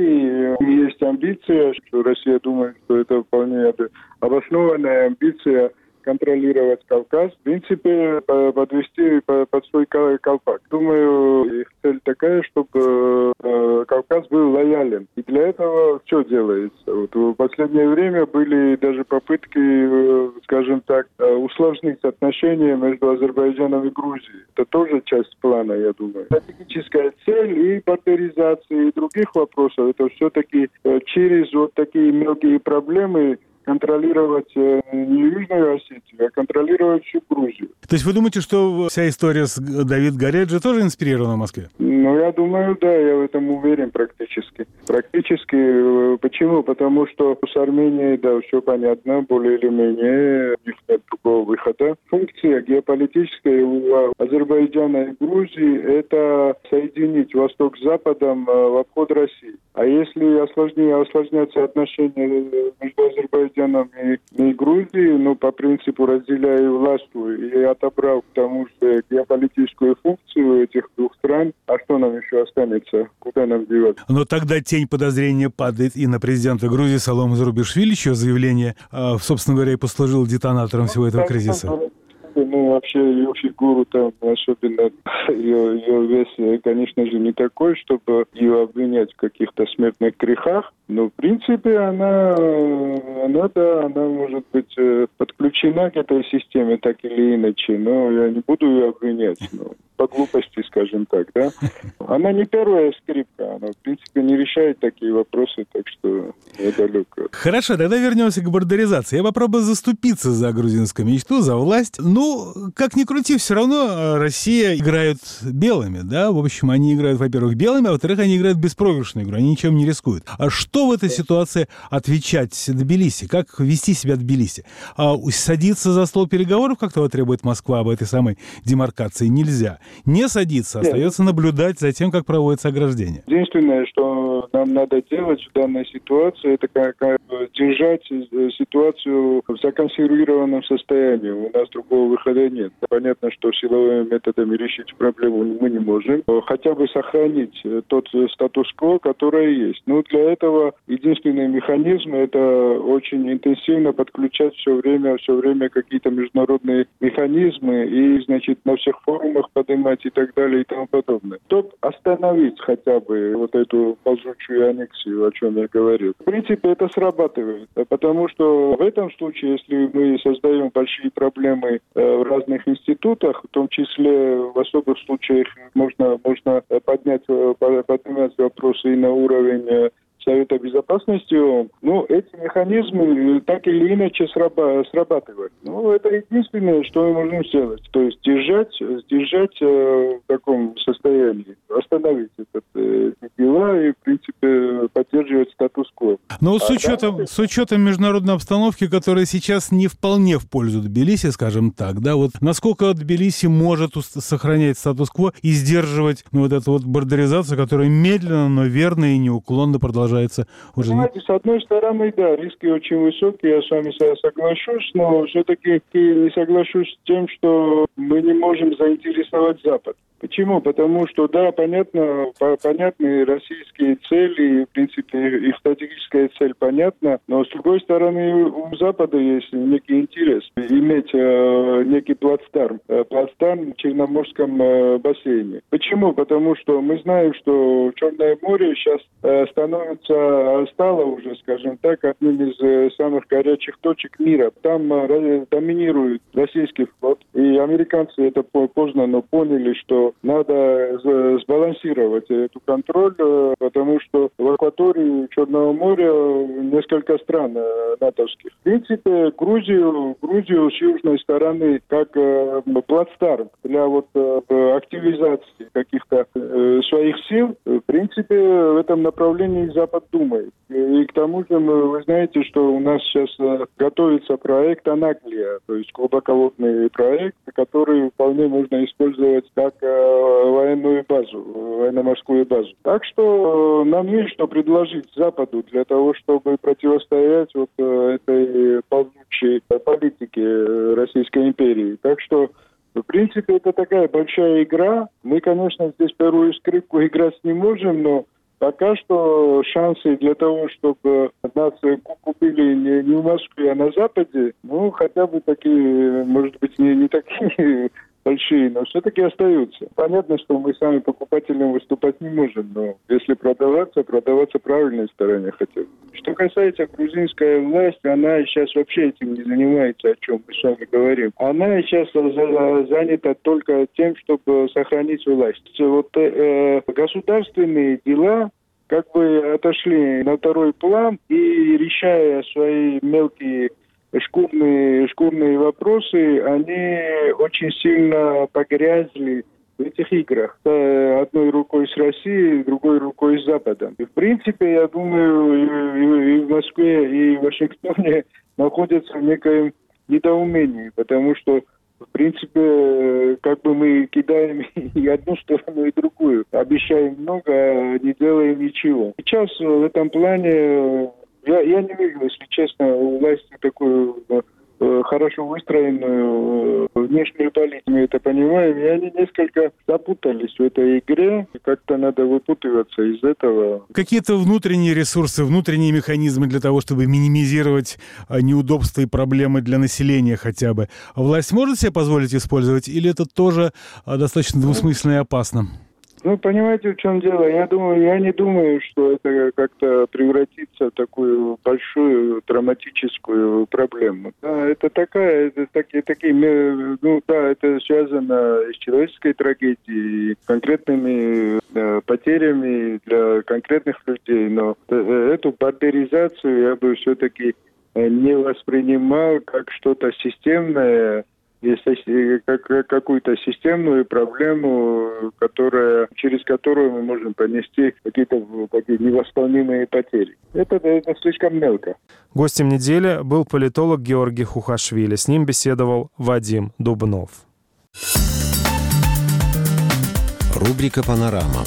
России есть амбиция, что Россия думает, что это вполне обоснованная амбиция контролировать Кавказ, в принципе, подвести под свой колпак. Думаю, их цель такая, чтобы Кавказ был лоялен. И для этого что делается? Вот в последнее время были даже попытки, скажем так, усложнить отношения между Азербайджаном и Грузией. Это тоже часть плана, я думаю. Стратегическая цель и бордеризация, и других вопросов, это все-таки через вот такие многие проблемы контролировать не Южную Осетию, а контролировать всю Грузию. То есть вы думаете, что вся история с Давид Гареджи тоже инспирирована в Москве? Ну, я думаю, да, я в этом уверен практически. Практически. Почему? Потому что с Арменией, да, все понятно, более или менее, у них нет другого выхода. Функция геополитическая у Азербайджана и Грузии – это соединить Восток с Западом в обход России. А если осложнее, осложнятся отношения между Азербайджаном и, и Грузией, ну, по принципу разделяя власть и отобрав к тому же геополитическую функцию этих двух стран, а что нам еще останется? Куда нам деваться? Но тогда тень подозрения падает и на президента Грузии Салома Зурабишвили, чье заявление, собственно говоря, и послужило детонатором всего этого кризиса. Ну, вообще, ее фигуру там, особенно ее, ее вес, конечно же, не такой, чтобы ее обвинять в каких-то смертных грехах. Но, в принципе, она, она, да, она может быть подключена к этой системе так или иначе. Но я не буду ее обвинять. Но по глупости, скажем так, да. Она не первая скрипка, она, в принципе, не решает такие вопросы, так что я далек. Хорошо, тогда вернемся к бордеризации. Я попробую заступиться за грузинскую мечту, за власть. Ну, как ни крути, все равно Россия играет белыми, да. В общем, они играют, во-первых, белыми, а во-вторых, они играют беспроигрышную игру, они ничем не рискуют. А что в этой ситуации отвечать Тбилиси? Как вести себя Тбилиси? А садиться за стол переговоров, как того требует Москва об этой самой демаркации, нельзя. Не садиться, остается наблюдать за тем, как проводится ограждение. Единственное, что нам надо делать в данной ситуации, это как, как держать ситуацию в законсервированном состоянии. У нас другого выхода нет. Понятно, что силовыми методами решить проблему мы не можем. Хотя бы сохранить тот статус-кво, который есть. Но для этого единственный механизм — это очень интенсивно подключать все время, все время какие-то международные механизмы и, значит, на всех форумах поднимать и так далее и тому подобное. Чтобы остановить хотя бы вот эту ползучую аннексию, о чем я говорил. В принципе, это срабатывает, потому что в этом случае, если мы создаем большие проблемы в разных институтах, в том числе в особых случаях можно, можно поднять, поднимать вопросы и на уровень Совета Безопасности ООН, ну, эти механизмы так или иначе сраба- срабатывают. Ну, это единственное, что мы можем сделать. То есть держать, держать э, в таком состоянии, остановить этот, э, эти дела и, в принципе, поддерживать статус-кво. Но с учетом, а, да? с учетом международной обстановки, которая сейчас не вполне в пользу Тбилиси, скажем так, да, вот насколько Тбилиси может сохранять статус-кво и сдерживать ну, вот эту вот бордеризацию, которая медленно, но верно и неуклонно продолжается. Уже Понимаете, с одной стороны, да, риски очень высокие, я с вами соглашусь, но все-таки не соглашусь с тем, что мы не можем заинтересовать Запад. Почему? Потому что, да, понятно, понятны российские цели, в принципе, их стратегическая цель понятна, но, с другой стороны, у Запада есть некий интерес иметь э, некий плацдарм, э, плацдарм в Черноморском э, бассейне. Почему? Потому что мы знаем, что Черное море сейчас э, становится, стало уже, скажем так, одним из э, самых горячих точек мира. Там э, доминирует российский флот, и американцы это поздно, но поняли, что надо сбалансировать эту контроль, потому что в акватории Черного моря несколько стран натовских. В принципе, Грузию, Грузию с южной стороны как э, плацдарм для вот э, активизации каких-то э, своих сил, в принципе, в этом направлении Запад думает. И к тому же, вы знаете, что у нас сейчас э, готовится проект «Анаклия», то есть глубоководный проект, который вполне можно использовать как э, военную базу, военно-морскую базу. Так что нам есть что предложить Западу для того, чтобы противостоять вот этой ползучей политике Российской империи. Так что, в принципе, это такая большая игра. Мы, конечно, здесь первую скрипку играть не можем, но пока что шансы для того, чтобы нас купили не, не в Москве, а на Западе, ну, хотя бы такие, может быть, не, не такие большие, но все-таки остаются. Понятно, что мы сами покупателям выступать не можем, но если продаваться, продаваться правильной стороне хотя бы. Что касается грузинской власти, она сейчас вообще этим не занимается, о чем мы с вами говорим. Она сейчас занята только тем, чтобы сохранить власть. Вот э, государственные дела как бы отошли на второй план и, решая свои мелкие шкурные, шкурные вопросы, они очень сильно погрязли в этих играх. Одной рукой с Россией, другой рукой с Западом. И, в принципе, я думаю, и, и в Москве, и в Вашингтоне находятся в некоем недоумении, потому что, в принципе, как бы мы кидаем и одну сторону, и другую. Обещаем много, а не делаем ничего. Сейчас в этом плане Я, я не вижу, если честно, у власти такую э, хорошо выстроенную э, внешнюю политику, мы это понимаем, и они несколько запутались в этой игре, как-то надо выпутываться из этого. Какие-то внутренние ресурсы, внутренние механизмы для того, чтобы минимизировать э, неудобства и проблемы для населения хотя бы. Власть может себе позволить использовать, или это тоже э, достаточно двусмысленно и опасно? Ну, понимаете, в чем дело? Я думаю, я не думаю, что это как-то превратится в такую большую драматическую проблему. Да, это такая, это такие, такие, ну да, это связано с человеческой трагедией, конкретными да, потерями для конкретных людей, но эту бандеризацию я бы все-таки не воспринимал как что-то системное, если как какую-то системную проблему, которая, через которую мы можем понести какие-то такие невосполнимые потери. Это, это слишком мелко. Гостем недели был политолог Георгий Хухашвили. С ним беседовал Вадим Дубнов. Рубрика «Панорама».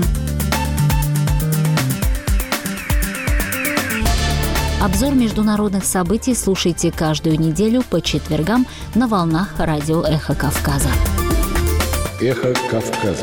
Обзор международных событий слушайте каждую неделю по четвергам на волнах радио «Эхо Кавказа». «Эхо Кавказа».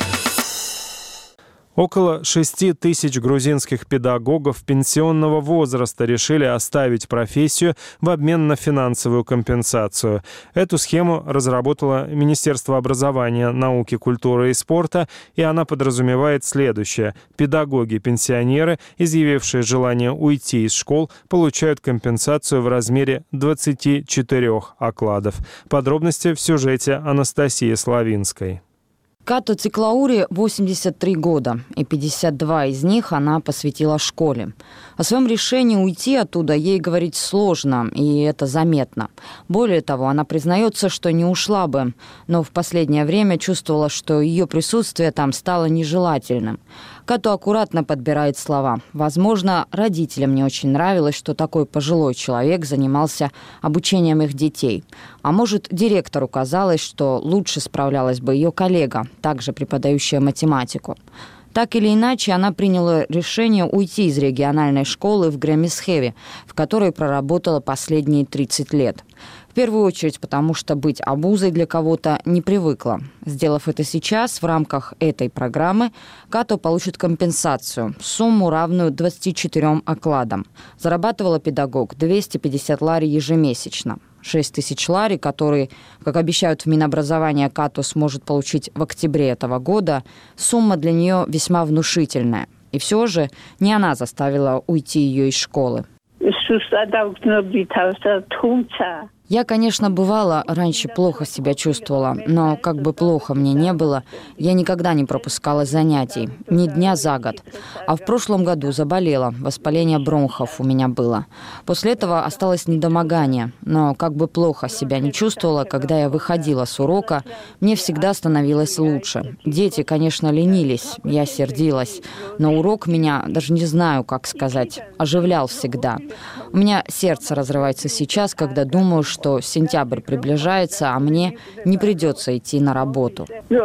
Около шести тысяч грузинских педагогов пенсионного возраста решили оставить профессию в обмен на финансовую компенсацию. Эту схему разработало Министерство образования, науки, культуры и спорта, и она подразумевает следующее. Педагоги-пенсионеры, изъявившие желание уйти из школ, получают компенсацию в размере двадцати четырёх окладов. Подробности в сюжете Анастасии Славинской. Като Циклаури восемьдесят три года, и пятьдесят два из них она посвятила школе. О своем решении уйти оттуда ей говорить сложно, и это заметно. Более того, она признается, что не ушла бы, но в последнее время чувствовала, что ее присутствие там стало нежелательным. Като аккуратно подбирает слова. Возможно, родителям не очень нравилось, что такой пожилой человек занимался обучением их детей. А может, директору казалось, что лучше справлялась бы ее коллега, также преподающая математику. Так или иначе, она приняла решение уйти из региональной школы в Гремисхеве, в которой проработала последние тридцать лет. В первую очередь, потому что быть обузой для кого-то не привыкла. Сделав это сейчас, в рамках этой программы, Като получит компенсацию, сумму, равную двадцати четырем окладам. Зарабатывала педагог двести пятьдесят лари ежемесячно. шесть тысяч лари, которые, как обещают в Минобразования, Като сможет получить в октябре этого года, сумма для нее весьма внушительная. И все же не она заставила уйти ее из школы. Я, конечно, бывала, раньше плохо себя чувствовала, но как бы плохо мне не было, я никогда не пропускала занятий, ни дня за год. А в прошлом году заболела, воспаление бронхов у меня было. После этого осталось недомогание, но как бы плохо себя не чувствовала, когда я выходила с урока, мне всегда становилось лучше. Дети, конечно, ленились, я сердилась, но урок меня, даже не знаю, как сказать, оживлял всегда. У меня сердце разрывается сейчас, когда думаю, что что сентябрь приближается, а мне не придется идти на работу.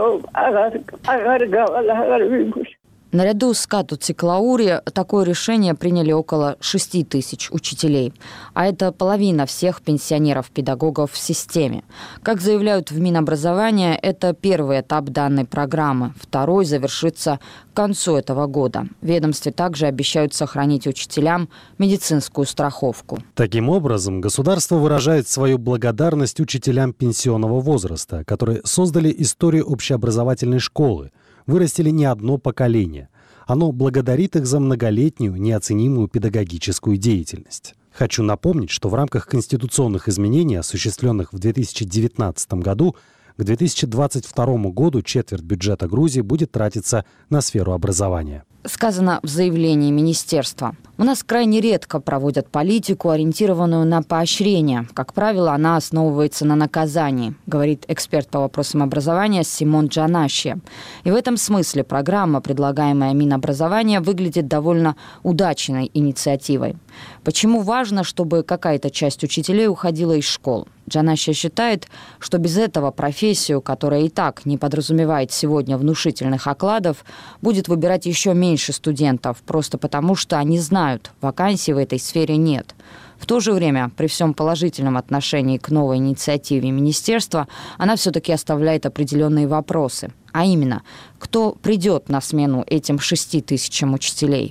Наряду с Като Циклаури такое решение приняли около шести тысяч учителей. А это половина всех пенсионеров-педагогов в системе. Как заявляют в Минобразования, это первый этап данной программы. Второй завершится к концу этого года. В ведомстве также обещают сохранить учителям медицинскую страховку. Таким образом, государство выражает свою благодарность учителям пенсионного возраста, которые создали историю общеобразовательной школы, вырастили не одно поколение. Оно благодарит их за многолетнюю, неоценимую педагогическую деятельность. Хочу напомнить, что в рамках конституционных изменений, осуществленных в две тысячи девятнадцатом году, к две тысячи двадцать второму году четверть бюджета Грузии будет тратиться на сферу образования. Сказано в заявлении министерства. У нас крайне редко проводят политику, ориентированную на поощрение. Как правило, она основывается на наказании, говорит эксперт по вопросам образования Симон Джанаши. И в этом смысле программа, предлагаемая Минобразования, выглядит довольно удачной инициативой. Почему важно, чтобы какая-то часть учителей уходила из школ? Джанаши считает, что без этого профессию, которая и так не подразумевает сегодня внушительных окладов, будет выбирать еще меньше студентов, просто потому что они знают, вакансий в этой сфере нет. В то же время, при всем положительном отношении к новой инициативе министерства, она все-таки оставляет определенные вопросы. А именно, кто придет на смену этим шести тысячам учителей?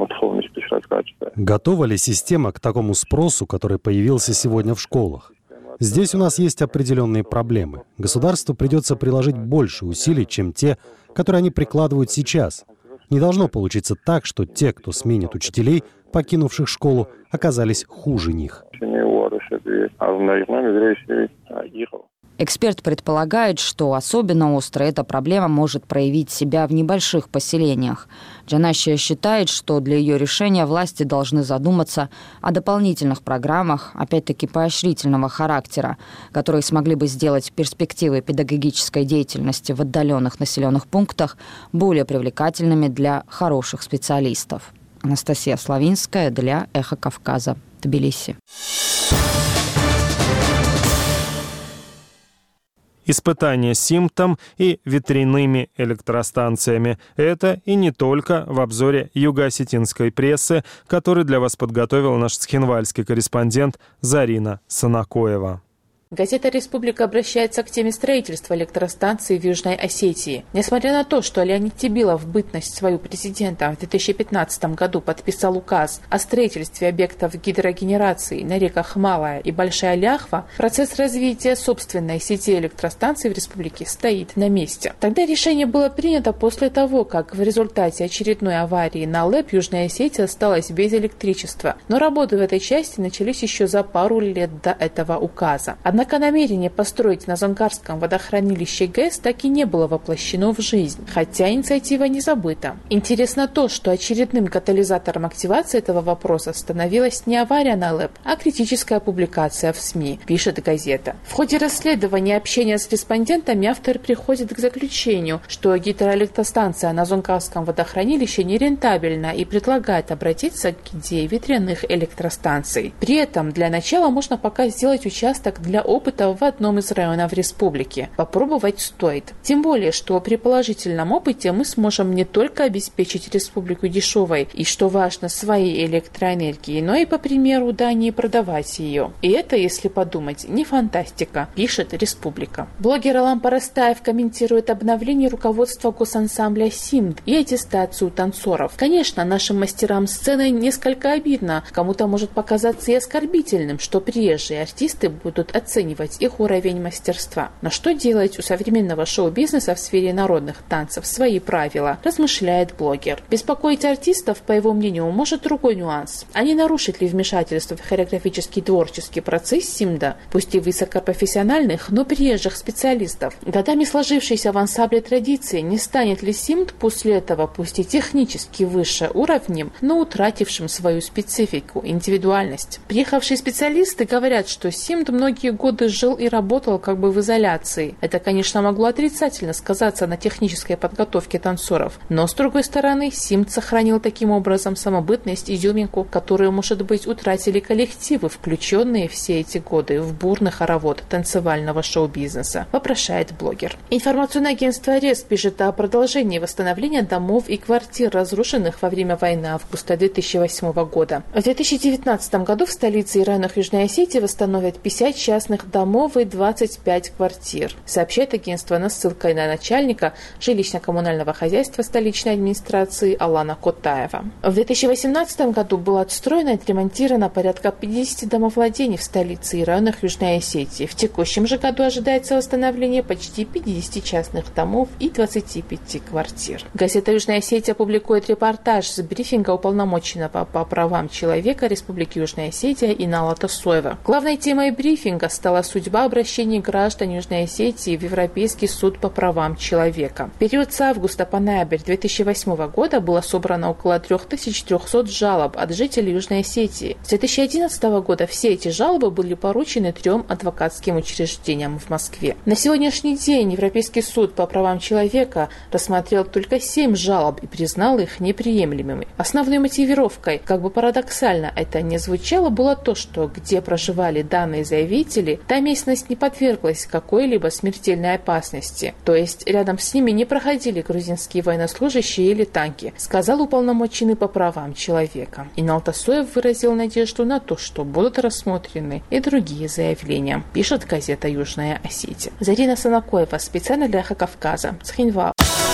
Готова ли система к такому спросу, который появился сегодня в школах? Здесь у нас есть определенные проблемы. Государству придется приложить больше усилий, чем те, которые они прикладывают сейчас. Не должно получиться так, что те, кто сменит учителей, покинувших школу, оказались хуже них. Эксперт предполагает, что особенно остро эта проблема может проявить себя в небольших поселениях. Джанащия считает, что для ее решения власти должны задуматься о дополнительных программах, опять-таки поощрительного характера, которые смогли бы сделать перспективы педагогической деятельности в отдаленных населенных пунктах более привлекательными для хороших специалистов. Анастасия Славинская для «Эхо Кавказа», Тбилиси. Испытания симптом и ветряными электростанциями. Это и не только в обзоре юго-осетинской прессы, который для вас подготовил наш цхинвальский корреспондент Зарина Санакоева. Газета «Республика» обращается к теме строительства электростанции в Южной Осетии. Несмотря на то, что Леонид Тибилов в бытность свою президента в две тысячи пятнадцатом году подписал указ о строительстве объектов гидрогенерации на реках Малая и Большая Ляхва, процесс развития собственной сети электростанций в республике стоит на месте. Тогда решение было принято после того, как в результате очередной аварии на ЛЭП Южная Осетия осталась без электричества. Но работы в этой части начались еще за пару лет до этого указа. Однако намерение построить на Зонгарском водохранилище ГЭС так и не было воплощено в жизнь, хотя инициатива не забыта. Интересно то, что очередным катализатором активации этого вопроса становилась не авария на ЛЭП, а критическая публикация в СМИ, пишет газета. В ходе расследования и общения с респондентами автор приходит к заключению, что гидроэлектростанция на Зонгарском водохранилище нерентабельна и предлагает обратиться к идее ветряных электростанций. При этом для начала можно пока сделать участок для опыта в одном из районов республики. Попробовать стоит. Тем более, что при положительном опыте мы сможем не только обеспечить республику дешевой и, что важно, своей электроэнергией, но и, по примеру Дании, продавать ее. И это, если подумать, не фантастика, пишет «Республика». Блогер Алам Парастаев комментирует обновление руководства госансамбля «Симд» и аттестацию танцоров. Конечно, нашим мастерам сцены несколько обидно. Кому-то может показаться и оскорбительным, что приезжие артисты будут оценивать их уровень мастерства. Но что делать у современного шоу-бизнеса в сфере народных танцев? Свои правила, размышляет блогер. Беспокоить артистов, по его мнению, может другой нюанс. А не нарушит ли вмешательство в хореографический творческий процесс Симда, пусть и высокопрофессиональных, но приезжих специалистов? Годами сложившейся в ансамбле традиции, не станет ли Симд после этого, пусть и технически выше уровнем, но утратившим свою специфику, индивидуальность? Приехавшие специалисты говорят, что Симд многие годы жил и работал как бы в изоляции. Это, конечно, могло отрицательно сказаться на технической подготовке танцоров. Но, с другой стороны, Симд сохранил таким образом самобытность, изюминку, которую, может быть, утратили коллективы, включенные все эти годы в бурный хоровод танцевального шоу-бизнеса, вопрошает блогер. Информационное агентство РЕС пишет о продолжении восстановления домов и квартир, разрушенных во время войны августа две тысячи восьмого года. В две тысячи девятнадцатом году в столице и районах Южной Осетии восстановят пятьдесят частных домов и двадцать пять квартир, сообщает агентство на ссылкой на начальника жилищно-коммунального хозяйства столичной администрации Алана Котаева. В две тысячи восемнадцатом году было отстроено и отремонтировано порядка пятьдесят домовладений в столице и районах Южной Осетии. В текущем же году ожидается восстановление почти пятидесяти частных домов и двадцати пяти квартир. Газета «Южная Осетия» публикует репортаж с брифинга уполномоченного по правам человека Республики Южная Осетия Инала Тасоева. Главной темой брифинга стала судьба обращений граждан Южной Осетии в Европейский суд по правам человека. В период с августа по ноябрь две тысячи восьмого года было собрано около три тысячи триста жалоб от жителей Южной Осетии. С две тысячи одиннадцатого года все эти жалобы были поручены трем адвокатским учреждениям в Москве. На сегодняшний день Европейский суд по правам человека рассмотрел только семь жалоб и признал их неприемлемыми. Основной мотивировкой, как бы парадоксально это ни звучало, было то, что где проживали данные заявители, та местность не подверглась какой-либо смертельной опасности. То есть рядом с ними не проходили грузинские военнослужащие или танки, сказал уполномоченный по правам человека. Инал Тасоев выразил надежду на то, что будут рассмотрены и другие заявления, пишет газета «Южная Осетия». Зарина Санакоева, специально для «Эхо Кавказа», Цхинвал.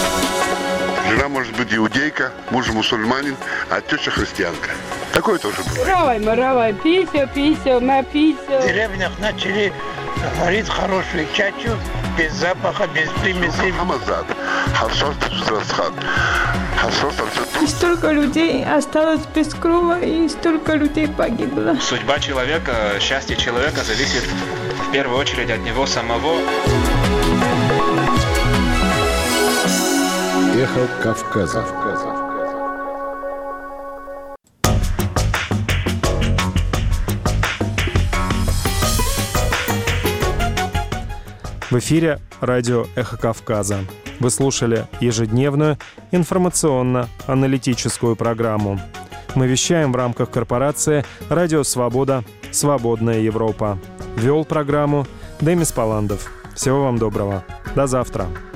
Жена может быть иудейка, муж мусульманин, а теща христианка. Такое тоже бывает. Равай, мы равай, писю, писю, мы писю. В деревнях начали Варит хорошую чачу, без запаха, без примесей. И столько людей осталось без крова, и столько людей погибло. Судьба человека, счастье человека зависит в первую очередь от него самого. Эхо Кавказа. В эфире радио «Эхо Кавказа». Вы слушали ежедневную информационно-аналитическую программу. Мы вещаем в рамках корпорации «Радио Свобода. Свободная Европа». Вел программу Демис Паландов. Всего вам доброго. До завтра.